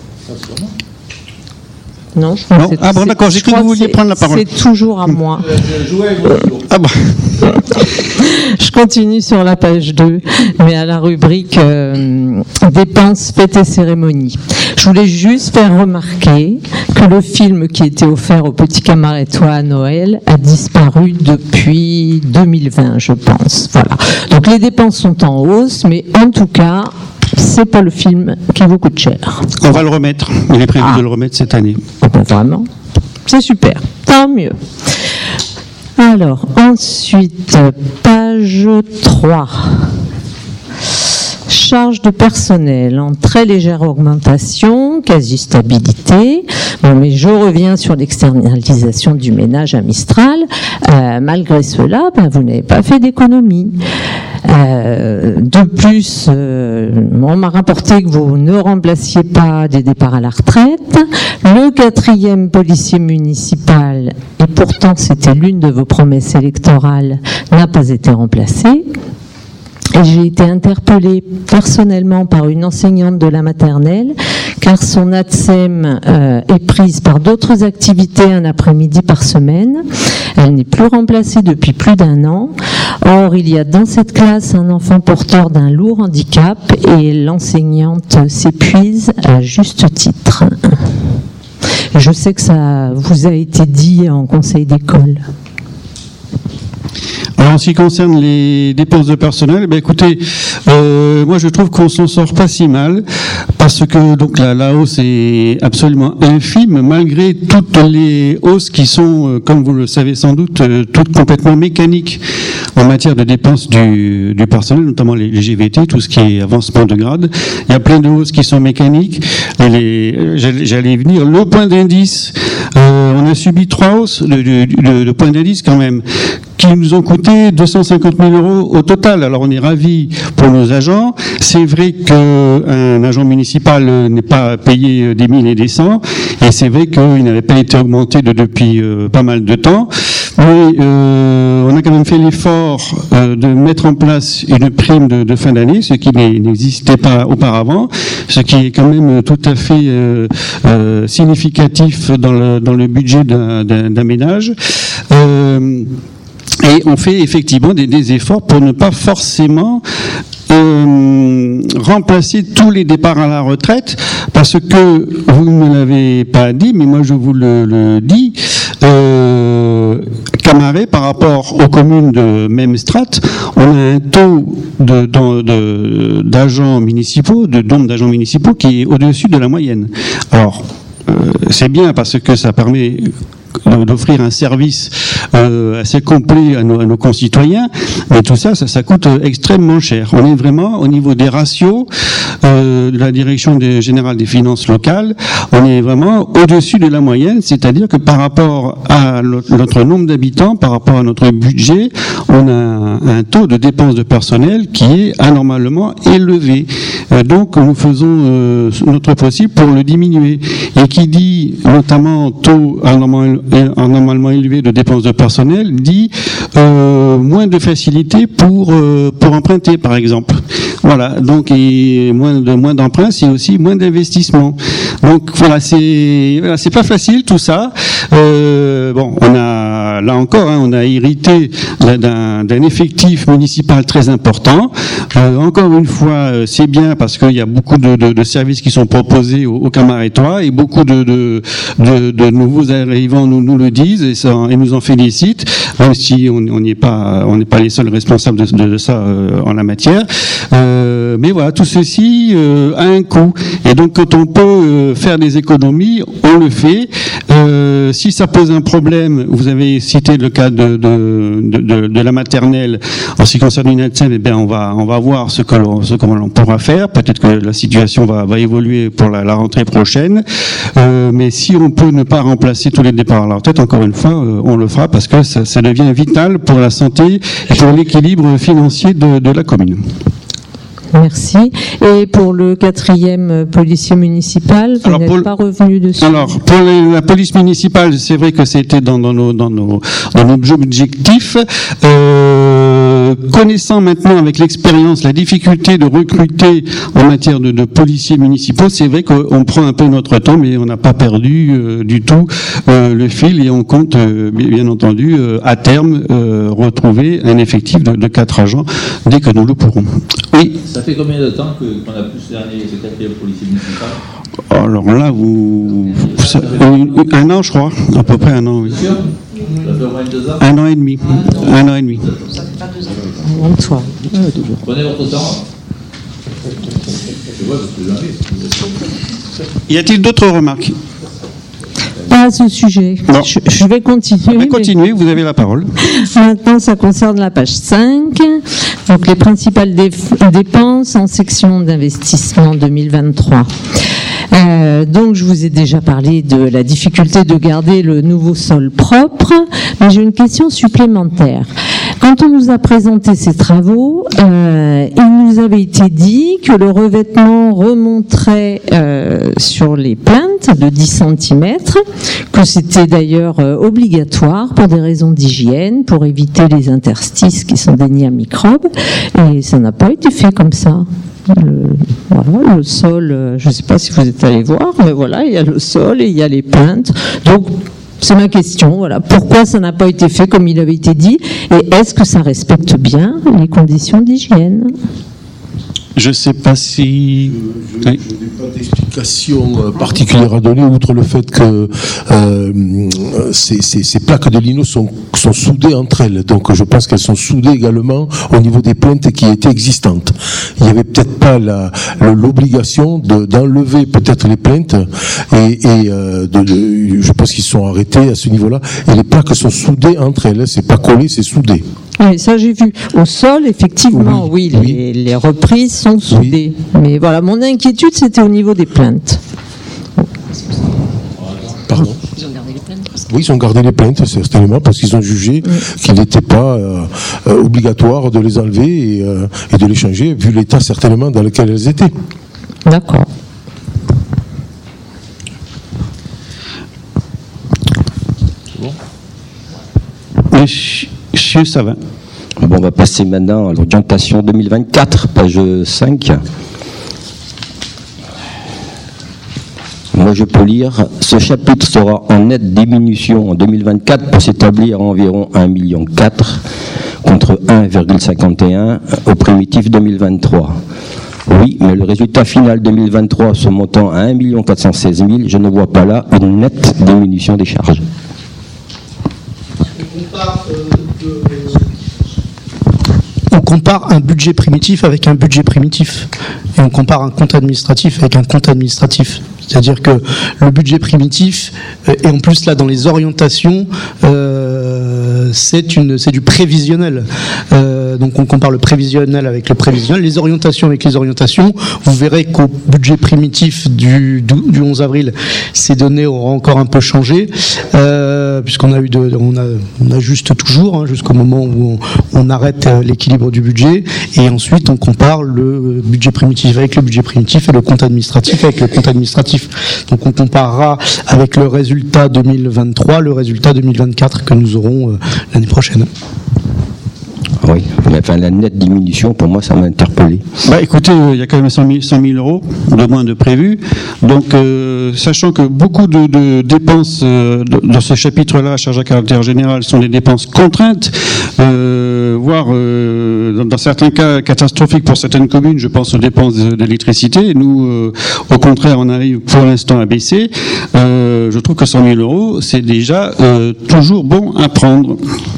Non, je pense ah bon, d'accord, j'ai cru que vous vouliez prendre la parole. C'est toujours à moi. Ah bon. Je continue sur la page 2, mais à la rubrique dépenses, fêtes et cérémonies. Je voulais juste faire remarquer que le film qui était offert aux petits Camaretois à Noël a disparu depuis 2020, je pense. Voilà. Donc les dépenses sont en hausse, mais en tout cas, c'est pas le film qui vous coûte cher. On va le remettre. Il est prévu de le remettre cette année. Vraiment, c'est super. Tant mieux. Alors, ensuite, page 3. Charge de personnel en très légère augmentation, quasi-stabilité. Bon, mais je reviens sur l'externalisation du ménage à Mistral. Malgré cela, vous n'avez pas fait d'économie. De plus, on m'a rapporté que vous ne remplaciez pas des départs à la retraite. Le 4e policier municipal, et pourtant c'était l'une de vos promesses électorales, n'a pas été remplacé. Et j'ai été interpellée personnellement par une enseignante de la maternelle, car son ATSEM est prise par d'autres activités un après-midi par semaine. Elle n'est plus remplacée depuis plus d'1 an. Or, il y a dans cette classe un enfant porteur d'un lourd handicap et l'enseignante s'épuise à juste titre. Je sais que ça vous a été dit en conseil d'école. Alors, en ce qui concerne les dépenses de personnel, écoutez, moi je trouve qu'on s'en sort pas si mal, parce que donc la hausse est absolument infime, malgré toutes les hausses qui sont, comme vous le savez sans doute, toutes complètement mécaniques en matière de dépenses du personnel, notamment les GVT, tout ce qui est avancement de grade. Il y a plein de hausses qui sont mécaniques. J'allais venir. Le point d'indice, on a subi 3 hausses de point d'indice quand même, qui nous ont coûté 250 000 € au total. Alors on est ravis pour nos agents. C'est vrai qu'un agent municipal n'est pas payé des 1000 et des 100, et c'est vrai qu'il n'avait pas été augmenté depuis pas mal de temps. Mais on a quand même fait l'effort de mettre en place une prime de fin d'année, ce qui n'existait pas auparavant, ce qui est quand même tout à fait significatif dans le budget d'un ménage. Et on fait effectivement des efforts pour ne pas forcément remplacer tous les départs à la retraite, parce que vous ne me l'avez pas dit, mais moi je vous le dis, Camaret, par rapport aux communes de même strate, on a un taux d'agents municipaux, de nombre d'agents municipaux qui est au-dessus de la moyenne. Alors, c'est bien parce que ça permet d'offrir un service assez complet à nos concitoyens, mais tout ça coûte extrêmement cher. On est vraiment au niveau des ratios de la direction générale des finances locales, on est vraiment au-dessus de la moyenne, c'est-à-dire que par rapport à notre nombre d'habitants, par rapport à notre budget, on a un taux de dépenses de personnel qui est anormalement élevé. Donc nous faisons notre possible pour le diminuer. Et qui dit notamment taux anormalement élevé de dépenses de personnel dit moins de facilité pour emprunter, par exemple. Voilà, donc et moins d'emprunts, c'est aussi moins d'investissement. Donc voilà, c'est pas facile tout ça. Bon, on a là encore, on a hérité d'un effectif municipal très important. Encore une fois, c'est bien parce qu'il y a beaucoup de services qui sont proposés aux Camarettois et beaucoup de nouveaux arrivants nous le disent et nous en félicitent, même si on n'est pas les seuls responsables de ça en la matière. Mais voilà, tout ceci a un coût. Et donc, quand on peut faire des économies, on le fait. Si ça pose un problème, vous avez cité le cas de la maternelle. En ce qui concerne une ATSEM, eh bien, on va voir ce que l'on pourra faire. Peut-être que la situation va évoluer pour la rentrée prochaine. Mais si on peut ne pas remplacer tous les départs à la retraite, encore une fois, on le fera parce que ça devient vital pour la santé et pour l'équilibre financier de la commune. Merci. Et pour le 4e policier municipal, vous n'êtes pas revenu dessus? Alors, pour la police municipale, c'est vrai que c'était dans nos objectifs. Connaissant maintenant avec l'expérience la difficulté de recruter en matière de policiers municipaux, c'est vrai qu'on prend un peu notre temps, mais on n'a pas perdu du tout le fil et on compte bien entendu à terme retrouver un effectif de 4 agents dès que nous le pourrons. Oui. Ça fait combien de temps qu'on a plus ce 4e policier municipal? Alors là, un an, je crois, à peu près un an, oui. Ça fait au moins 2 ans? Un an et demi. Un an et demi. Ça fait pas 2 ans. Prenez votre temps. Y a-t-il d'autres remarques? Pas à ce sujet. Non. Je vais continuer. Mais continuez, vous avez la parole. Maintenant, ça concerne la page 5. Donc, les principales dépenses en section d'investissement 2023. Donc, je vous ai déjà parlé de la difficulté de garder le nouveau sol propre, mais j'ai une question supplémentaire. Quand on nous a présenté ces travaux, il nous avait été dit que le revêtement remonterait sur les plinthes de 10 cm, que c'était d'ailleurs obligatoire pour des raisons d'hygiène, pour éviter les interstices qui sont des nids à microbes, et ça n'a pas été fait comme ça. Voilà, le sol, je ne sais pas si vous êtes allé voir, mais voilà, il y a le sol et il y a les plinthes. Donc, c'est ma question, voilà. Pourquoi ça n'a pas été fait comme il avait été dit? Et est-ce que ça respecte bien les conditions d'hygiène? Je ne sais pas si... Je n'ai pas d'explication particulière à donner, outre le fait que ces plaques de lino sont soudées entre elles. Donc je pense qu'elles sont soudées également au niveau des plaintes qui étaient existantes. Il n'y avait peut-être pas l'obligation d'enlever peut-être les plaintes et je pense qu'ils sont arrêtés à ce niveau-là. Et les plaques sont soudées entre elles. C'est pas collé, c'est soudé. Oui, ça j'ai vu. Au sol, effectivement, oui, les reprises sont soudées. Oui. Mais voilà, mon inquiétude, c'était au niveau des plaintes. Pardon ? Ils ont gardé les plaintes ? Oui, ils ont gardé les plaintes, certainement, parce qu'ils ont jugé qu'il n'était pas obligatoire de les enlever et de les changer, vu l'état certainement dans lequel elles étaient. D'accord. Monsieur Savin. Bon, on va passer maintenant à l'orientation 2024, page 5. Moi, Alors je peux lire, ce chapitre sera en nette diminution en 2024 pour s'établir à environ 1,4 million contre 1,51 au primitif 2023. Oui, mais le résultat final 2023 se montant à 1 416 000, je ne vois pas là une nette diminution des charges. On compare un budget primitif avec un budget primitif. Et on compare un compte administratif avec un compte administratif. C'est-à-dire que le budget primitif, et en plus là dans les orientations, c'est du prévisionnel. Donc on compare le prévisionnel avec le prévisionnel, les orientations avec les orientations. Vous verrez qu'au budget primitif du 11 avril, ces données auront encore un peu changé, puisqu'on a on ajuste toujours jusqu'au moment où on arrête l'équilibre du budget, et ensuite on compare le budget primitif avec le budget primitif et le compte administratif avec le compte administratif. Donc on comparera avec le résultat 2023, le résultat 2024 que nous aurons l'année prochaine. Oui, mais enfin, la nette diminution, pour moi, ça m'a interpellé. Bah, écoutez, il y a quand même 100 000 euros de moins de prévu. Donc, sachant que beaucoup de dépenses dans ce chapitre-là, charge à caractère général, sont des dépenses contraintes, voire dans certains cas catastrophiques pour certaines communes, je pense aux dépenses d'électricité. Nous, au contraire, on arrive pour l'instant à baisser. Je trouve que 100 000 euros, c'est déjà toujours bon à prendre.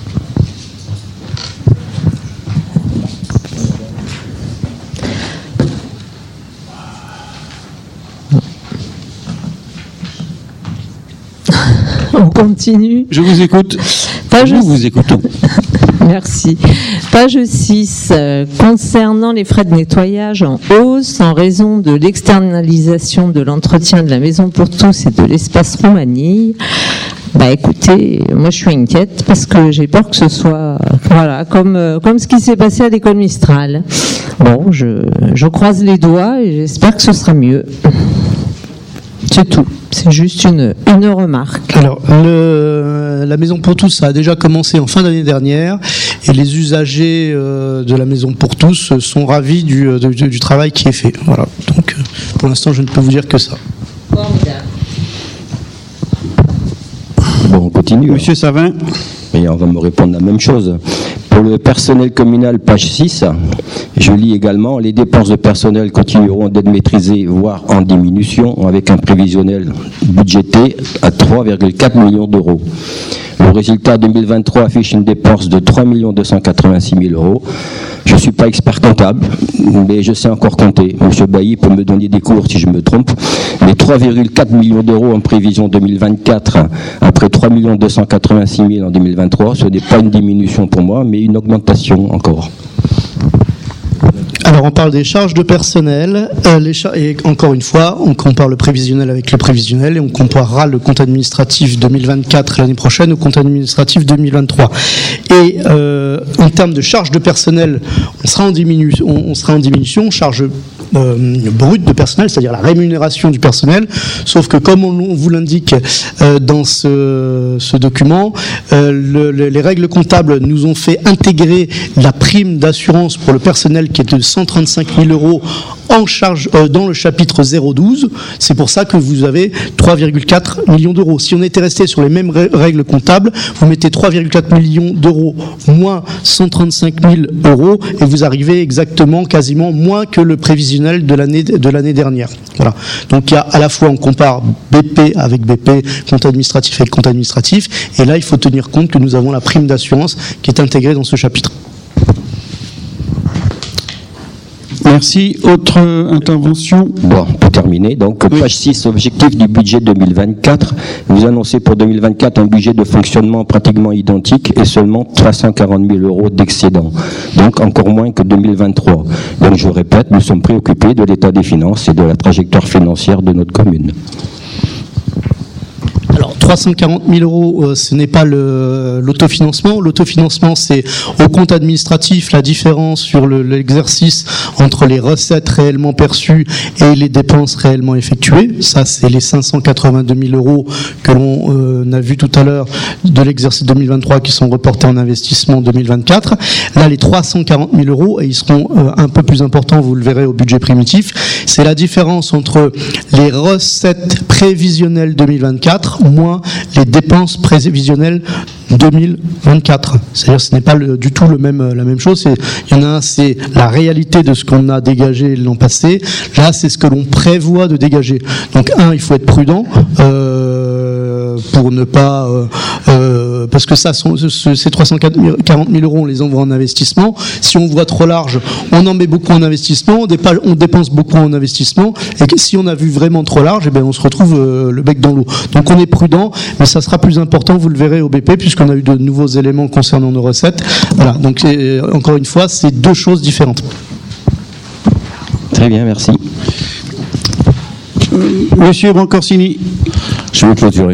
On continue. Je vous écoute. Nous vous écoutons. Merci. Page 6. Concernant les frais de nettoyage en hausse en raison de l'externalisation de l'entretien de la maison pour tous et de l'espace Roumanie. Écoutez, moi je suis inquiète parce que j'ai peur que ce soit comme ce qui s'est passé à l'école Mistral. Bon, je croise les doigts et j'espère que ce sera mieux. C'est tout. C'est juste une remarque. Alors, la Maison pour tous, ça a déjà commencé en fin d'année dernière, et les usagers de la Maison pour tous sont ravis du travail qui est fait. Voilà. Donc, pour l'instant, je ne peux vous dire que ça. Bon, on continue. Monsieur Savin. Et on va me répondre la même chose. Pour le personnel communal, page 6, je lis également, les dépenses de personnel continueront d'être maîtrisées, voire en diminution, avec un prévisionnel budgété à 3,4 millions d'euros. Le résultat 2023 affiche une dépense de 3 286 000 euros. Je ne suis pas expert comptable, mais je sais encore compter. Monsieur Bailly peut me donner des cours si je me trompe. Les 3,4 millions d'euros en prévision 2024, après 3 286 000 en 2023, ce n'est pas une diminution pour moi, mais une augmentation encore. Alors on parle des charges de personnel, et encore une fois, on compare le prévisionnel avec le prévisionnel, et on comparera le compte administratif 2024 l'année prochaine au compte administratif 2023. Et en termes de charges de personnel, on sera en diminution, charge brute de personnel, c'est-à-dire la rémunération du personnel, sauf que comme on vous l'indique dans ce document, les règles comptables nous ont fait intégrer la prime d'assurance pour le personnel qui est de 135 000 euros en charge dans le chapitre 012. C'est pour ça que vous avez 3,4 millions d'euros. Si on était resté sur les mêmes règles comptables, vous mettez 3,4 millions d'euros moins 135 000 euros et vous arrivez exactement, quasiment moins que le prévisionnel de l'année dernière. Voilà. Donc il y a à la fois, on compare BP avec BP, compte administratif avec compte administratif, et là il faut tenir compte que nous avons la prime d'assurance qui est intégrée dans ce chapitre. Merci. Autre intervention? Bon, pour terminer, donc page 6, objectif du budget 2024. Vous annoncez pour 2024 un budget de fonctionnement pratiquement identique et seulement 340 000 euros d'excédent. Donc encore moins que 2023. Donc je répète, nous sommes préoccupés de l'état des finances et de la trajectoire financière de notre commune. Alors 340 000 euros, ce n'est pas l'autofinancement. L'autofinancement, c'est au compte administratif la différence sur l'exercice entre les recettes réellement perçues et les dépenses réellement effectuées. Ça, c'est les 582 000 euros que l'on a vu tout à l'heure de l'exercice 2023 qui sont reportés en investissement 2024. Là, les 340 000 euros, et ils seront un peu plus importants, vous le verrez au budget primitif, c'est la différence entre les recettes prévisionnelles 2024 moins les dépenses prévisionnelles 2024. C'est-à-dire que ce n'est pas du tout la même chose. Il y en a un, c'est la réalité de ce qu'on a dégagé l'an passé. Là, c'est ce que l'on prévoit de dégager. Donc, il faut être prudent pour ne pas... parce que ces 340 000 euros, on les envoie en investissement. Si on voit trop large, on en met beaucoup en investissement, on dépense beaucoup en investissement, et que si on a vu vraiment trop large, on se retrouve le bec dans l'eau. Donc on est prudent, mais ça sera plus important, vous le verrez au BP, puisqu'on a eu de nouveaux éléments concernant nos recettes. Voilà, donc encore une fois, c'est deux choses différentes. Très bien, merci. Monsieur Brancorsini. Je vais clôturer.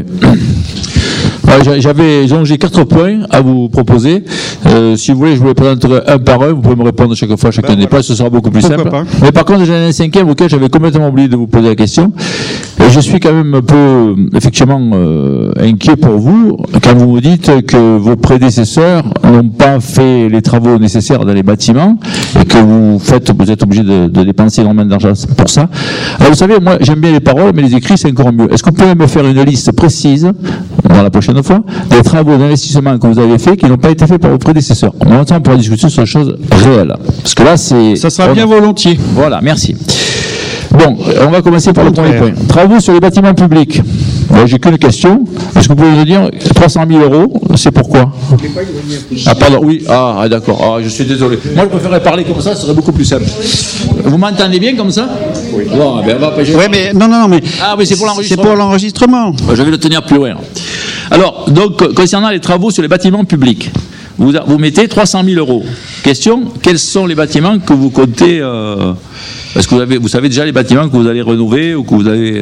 J'ai 4 points à vous proposer. Si vous voulez, je vous les présenterai un par un. Vous pouvez me répondre chaque fois, chacun des points. Ce sera beaucoup plus simple. Mais par contre, j'en ai un 5e auquel j'avais complètement oublié de vous poser la question. Et je suis quand même un peu, effectivement, inquiet pour vous quand vous me dites que vos prédécesseurs n'ont pas fait les travaux nécessaires dans les bâtiments et que vous êtes obligé de dépenser énormément d'argent pour ça. Alors, vous savez, moi, j'aime bien les paroles, mais les écrits, c'est encore mieux. Est-ce que vous pouvez me faire une liste précise, dans la prochaine fois, des travaux d'investissement que vous avez faits qui n'ont pas été faits par vos prédécesseurs? On entend pour discuter sur des choses réelles. Parce que là, ça sera bien volontiers. Voilà, merci. Bon, on va commencer par le premier point. Travaux sur les bâtiments publics. J'ai qu'une question. Est-ce que vous pouvez nous dire 300 000 euros, c'est pourquoi? Ah, pardon, oui. Ah, d'accord. Ah, je suis désolé. Moi, je préférerais parler comme ça, ce serait beaucoup plus simple. Vous m'entendez bien comme ça? Oui. Bon, on va pas... Oui, mais non, mais... Ah, oui, c'est pour l'enregistrement. C'est pour l'enregistrement. Je vais le tenir plus loin. Alors, donc, concernant les travaux sur les bâtiments publics, vous mettez 300 000 euros. Question, quels sont les bâtiments que vous comptez... Est-ce que vous savez déjà les bâtiments que vous allez rénover ou que vous allez...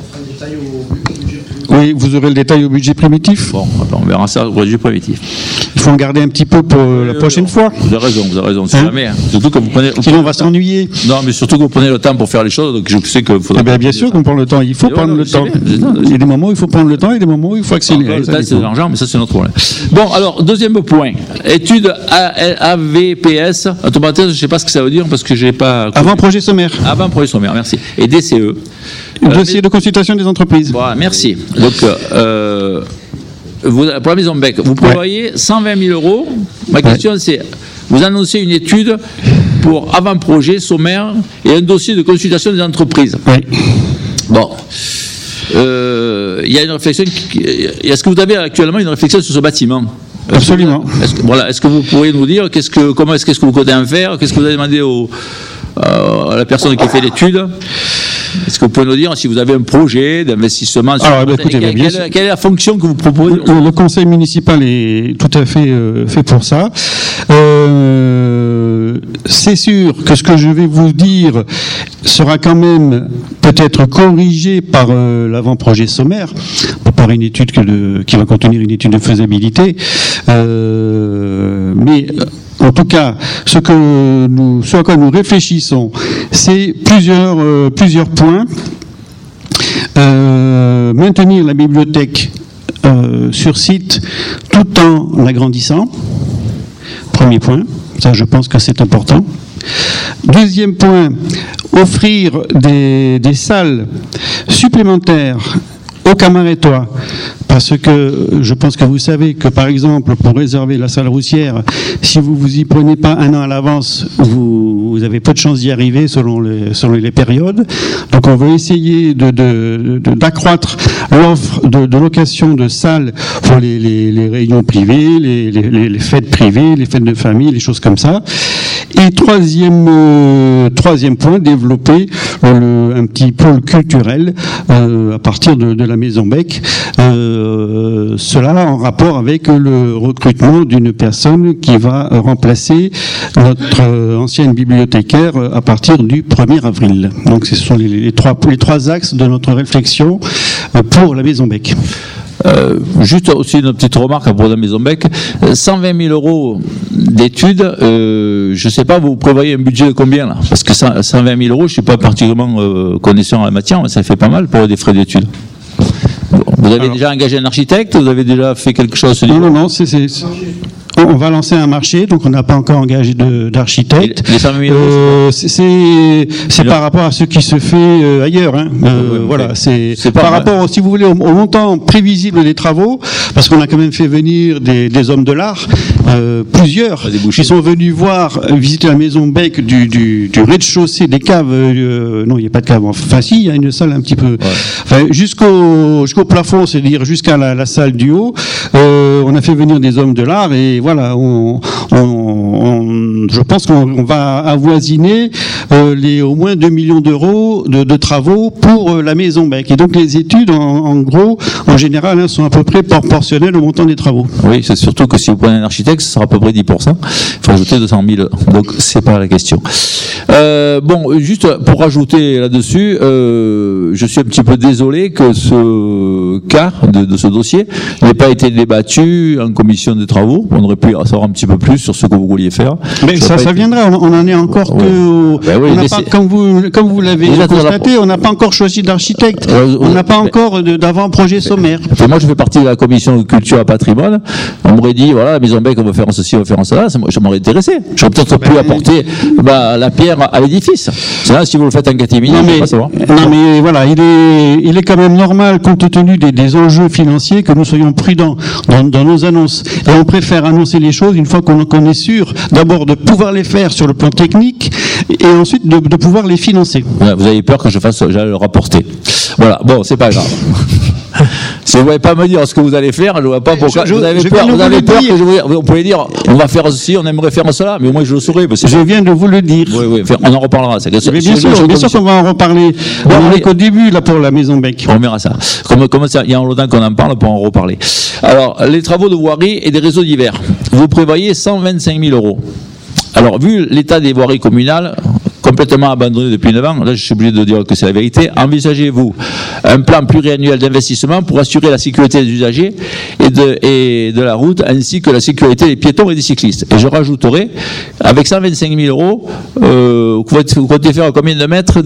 Oui, vous aurez le détail au budget primitif. Bon, on verra ça au budget primitif. Il faut en garder un petit peu pour la prochaine fois. Vous avez raison, c'est jamais. Surtout que vous prenez... Sinon, on va s'ennuyer. Non, mais surtout que vous prenez le temps pour faire les choses, donc je sais que... bien sûr qu'on prend le temps, il faut prendre le temps. Il y a des moments où il faut prendre le temps et des moments où il faut accélérer. Le temps, c'est de l'argent, mais ça, c'est notre problème. Bon, alors, deuxième point. Étude AVPS. Automatiquement, je ne sais pas ce que ça veut dire parce que je n'ai pas... Avant-projet sommaire. Avant-projet sommaire, merci. Et DCE. Dossier de consultation des entreprises. Voilà, merci. Donc, pour la maison Bec, vous prévoyez 120 000 euros. Ma question, c'est, vous annoncez une étude pour avant-projet sommaire et un dossier de consultation des entreprises. Oui. Bon. Il y a une réflexion. Est-ce que vous avez actuellement une réflexion sur ce bâtiment? Absolument. Est-ce que vous pourriez nous dire qu'est-ce que vous comptez en faire? Qu'est-ce que vous avez demandé à la personne qui fait l'étude? Est-ce que vous pouvez nous dire si vous avez un projet d'investissement? Quelle est la fonction que vous proposez? Le conseil municipal est tout à fait fait pour ça. C'est sûr que ce que je vais vous dire sera quand même peut-être corrigé par l'avant-projet sommaire, par une étude qui va contenir une étude de faisabilité. Mais en tout cas, ce à quoi nous réfléchissons, c'est plusieurs points. Maintenir la bibliothèque sur site tout en l'agrandissant. Premier point, ça je pense que c'est important. Deuxième point, offrir des salles supplémentaires aux Camarettois, parce que je pense que vous savez que, par exemple, pour réserver la salle Roussière, si vous vous y prenez pas un an à l'avance, vous avez peu de chances d'y arriver selon les périodes. Donc on veut essayer d'accroître l'offre de location de salles pour les réunions privées, les fêtes privées, les fêtes de famille, les choses comme ça. Et troisième point, développer un petit pôle culturel à partir de la Maison Bec. Cela en rapport avec le recrutement d'une personne qui va remplacer notre ancienne bibliothécaire à partir du 1er avril. Donc ce sont les trois axes de notre réflexion pour la Maison Bec. Juste aussi une petite remarque à propos de la Maison Bec. 120 000 euros d'études, je ne sais pas, vous prévoyez un budget de combien là? Parce que 120 000 euros, je ne suis pas particulièrement connaissant en la matière, mais ça fait pas mal pour des frais d'études. Vous avez déjà engagé un architecte? Vous avez déjà fait quelque chose? Non, on va lancer un marché, donc on n'a pas encore engagé d'architecte. Les 120 000 euros, c'est par rapport à ce qui se fait ailleurs. Hein. Voilà, c'est par rapport, si vous voulez, au montant prévisible des travaux, parce qu'on a quand même fait venir des hommes de l'art, plusieurs, qui sont venus visiter la Maison Bec du rez-de-chaussée des caves. Non, il n'y a pas de cave. Enfin, si, il y a une salle un petit peu. Enfin, jusqu'au plafond, c'est-à-dire jusqu'à la salle du haut. On a fait venir des hommes de l'art et voilà, je pense qu'on va avoisiner au moins 2 millions d'euros de travaux pour la Maison Bec. Et donc les études, en gros, en général, hein, sont à peu près proportionnelles au montant des travaux. Oui, c'est surtout que si vous prenez un architecte, ce sera à peu près 10%. Il faut ajouter 200 000. Donc c'est pas la question. Bon, juste pour rajouter là-dessus, je suis un petit peu désolé que ce cas de ce dossier n'ait pas été débattu en commission des travaux. On aurait pu savoir un petit peu plus sur ce que vous vouliez faire. Mais ça viendra. On en est encore comme vous l'avez constaté, on n'a pas encore choisi d'architecte. On n'a pas encore d'avant-projet sommaire. Moi, je fais partie de la commission de culture et patrimoine. On m'aurait dit, voilà, la Maison Bec, on va faire ceci, on va faire cela. Ça m'aurait intéressé. J'aurais peut-être pu apporter la pierre à l'édifice. C'est là, si vous le faites en catimini, je ne pas savoir. Non, mais voilà, il est quand même normal, compte tenu des enjeux financiers, que nous soyons prudents dans nos annonces. Et on préfère annoncer les choses une fois qu'on est sûr, d'abord de pouvoir les faire sur le plan technique, et ensuite de pouvoir les financer. Ouais, vous avez peur que j'allais le rapporter. Voilà, bon, c'est pas grave. Si vous ne pouvez pas me dire ce que vous allez faire, je ne vois pas pourquoi. Vous avez peur que vous pouvez dire, on va faire ceci, on aimerait faire cela, mais au moins je le saurais. Je viens de vous le dire. Oui, on en reparlera. Bien sûr qu'on va en reparler. On n'est qu'au début là pour la Maison Bec. On verra ça. Comme ça, il y a longtemps qu'on en parle pour en reparler. Alors, les travaux de voirie et des réseaux divers. Vous prévoyez 125 000 euros. Alors, vu l'état des voiries communales, complètement abandonné depuis 9 ans, là je suis obligé de dire que c'est la vérité, envisagez-vous un plan pluriannuel d'investissement pour assurer la sécurité des usagers et de la route, ainsi que la sécurité des piétons et des cyclistes. Et je rajouterai, avec 125 000 euros, vous comptez faire combien de mètres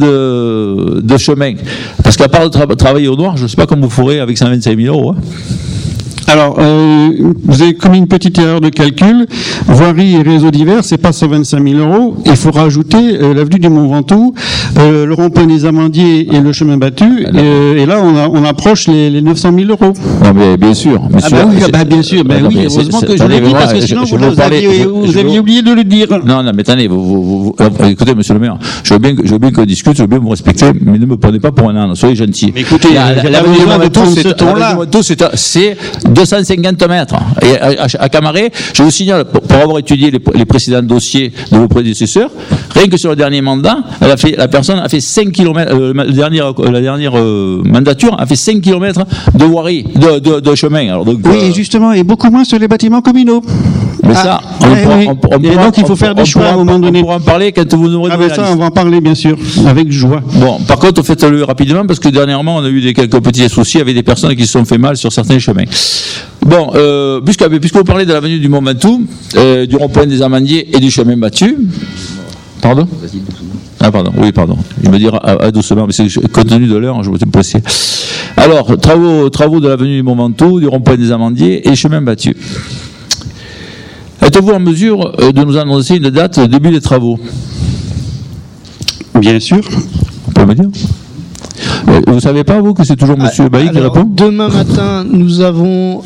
de chemin? Parce qu'à part de travailler au noir, je ne sais pas comment vous ferez avec 125 000 euros. Hein. Alors, vous avez commis une petite erreur de calcul. Voirie et réseaux divers, c'est pas 125 000 euros. Il faut rajouter l'avenue du Mont Ventoux, le rond-point des Amandiers et le chemin battu. Et là, on approche les 900 000 euros. Non, mais bien sûr. Bien sûr. Oui, heureusement que je l'ai dit, parce que sinon vous aviez oublié de le dire. Non, mais attendez, écoutez, monsieur le maire, je veux bien qu'on discute, je veux bien vous respecter, mais ne me prenez pas pour un âne, soyez gentil. Mais écoutez, l'avenue du Mont Ventoux, ce ton-là. C'est 250 mètres. Et à Camaret, je vous signale, pour avoir étudié les précédents dossiers de vos prédécesseurs, rien que sur le dernier mandat, la personne a fait 5 km, la dernière mandature a fait 5 km de voirie, de chemin. Alors, donc, oui, et justement, et beaucoup moins sur les bâtiments communaux. Mais ça, donc il faut faire des choix à un moment donné. On pourra en parler quand vous nous aurez ça, on va en parler, bien sûr, avec joie. Bon, par contre, faites-le rapidement, parce que dernièrement, on a eu quelques petits soucis avec des personnes qui se sont fait mal sur certains chemins. Bon, puisque vous parlez de l'avenue du Mont Ventoux, du rond-point des Amandiers et du chemin battu. Pardon ? Ah, pardon, oui, pardon. Il me dira doucement, mais c'est compte tenu de l'heure, je vais te presser. Alors, travaux de l'avenue du Mont Ventoux, du rond-point des Amandiers et chemin battu. Êtes-vous en mesure de nous annoncer une date de début des travaux ? Bien sûr. Vous pouvez me dire ? Vous ne savez pas, vous, que c'est toujours M. Bailly qui répond ? Demain matin, nous avons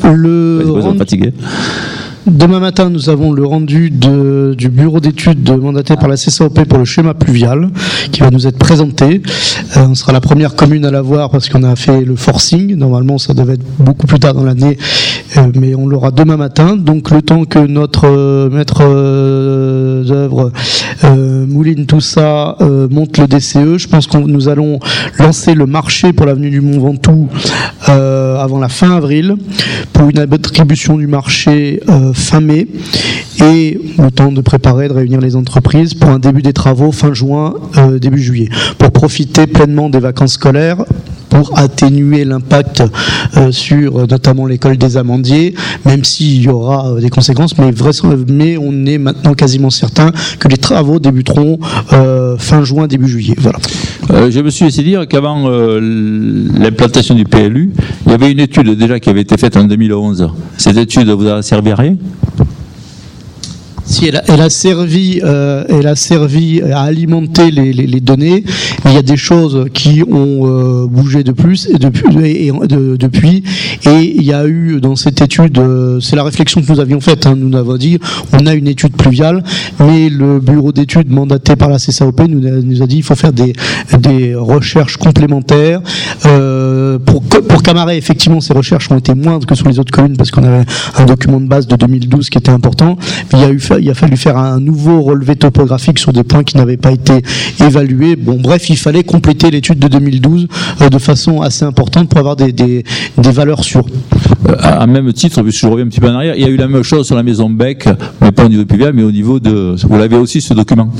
Demain matin, nous avons le rendu du bureau d'études mandaté par la CCOP pour le schéma pluvial qui va nous être présenté. On sera la première commune à l'avoir parce qu'on a fait le forcing. Normalement, ça devait être beaucoup plus tard dans l'année, mais on l'aura demain matin. Donc, le temps que notre maître d'œuvre mouline tout ça, monte le DCE, je pense que nous allons lancer le marché pour l'avenue du Mont Ventoux avant la fin avril pour une attribution du marché fin mai, et le temps de préparer, de réunir les entreprises pour un début des travaux fin juin, début juillet, pour profiter pleinement des vacances scolaires pour atténuer l'impact sur notamment l'école des Amandiers, même s'il y aura des conséquences, mais on est maintenant quasiment certain que les travaux débuteront fin juin, début juillet. Voilà. Je me suis laissé dire qu'avant l'implantation du PLU, il y avait une étude déjà qui avait été faite en 2011. Cette étude vous a servi à rien ? Si elle a servi à alimenter les données, mais il y a des choses qui ont bougé de plus depuis. Et il y a eu dans cette étude, c'est la réflexion que nous avions faite. Nous avons dit, on a une étude pluviale, mais le bureau d'études mandaté par la CSAOP nous a dit, il faut faire des recherches complémentaires. Pour Camaret, effectivement, ces recherches ont été moindres que sur les autres communes parce qu'on avait un document de base de 2012 qui était important. Mais il a fallu faire un nouveau relevé topographique sur des points qui n'avaient pas été évalués. Bon, bref, il fallait compléter l'étude de 2012 de façon assez importante pour avoir des valeurs sûres. À même titre, puisque je reviens un petit peu en arrière, il y a eu la même chose sur la maison Bec, mais pas au niveau pluvial, mais au niveau de... Vous l'avez aussi, ce document ?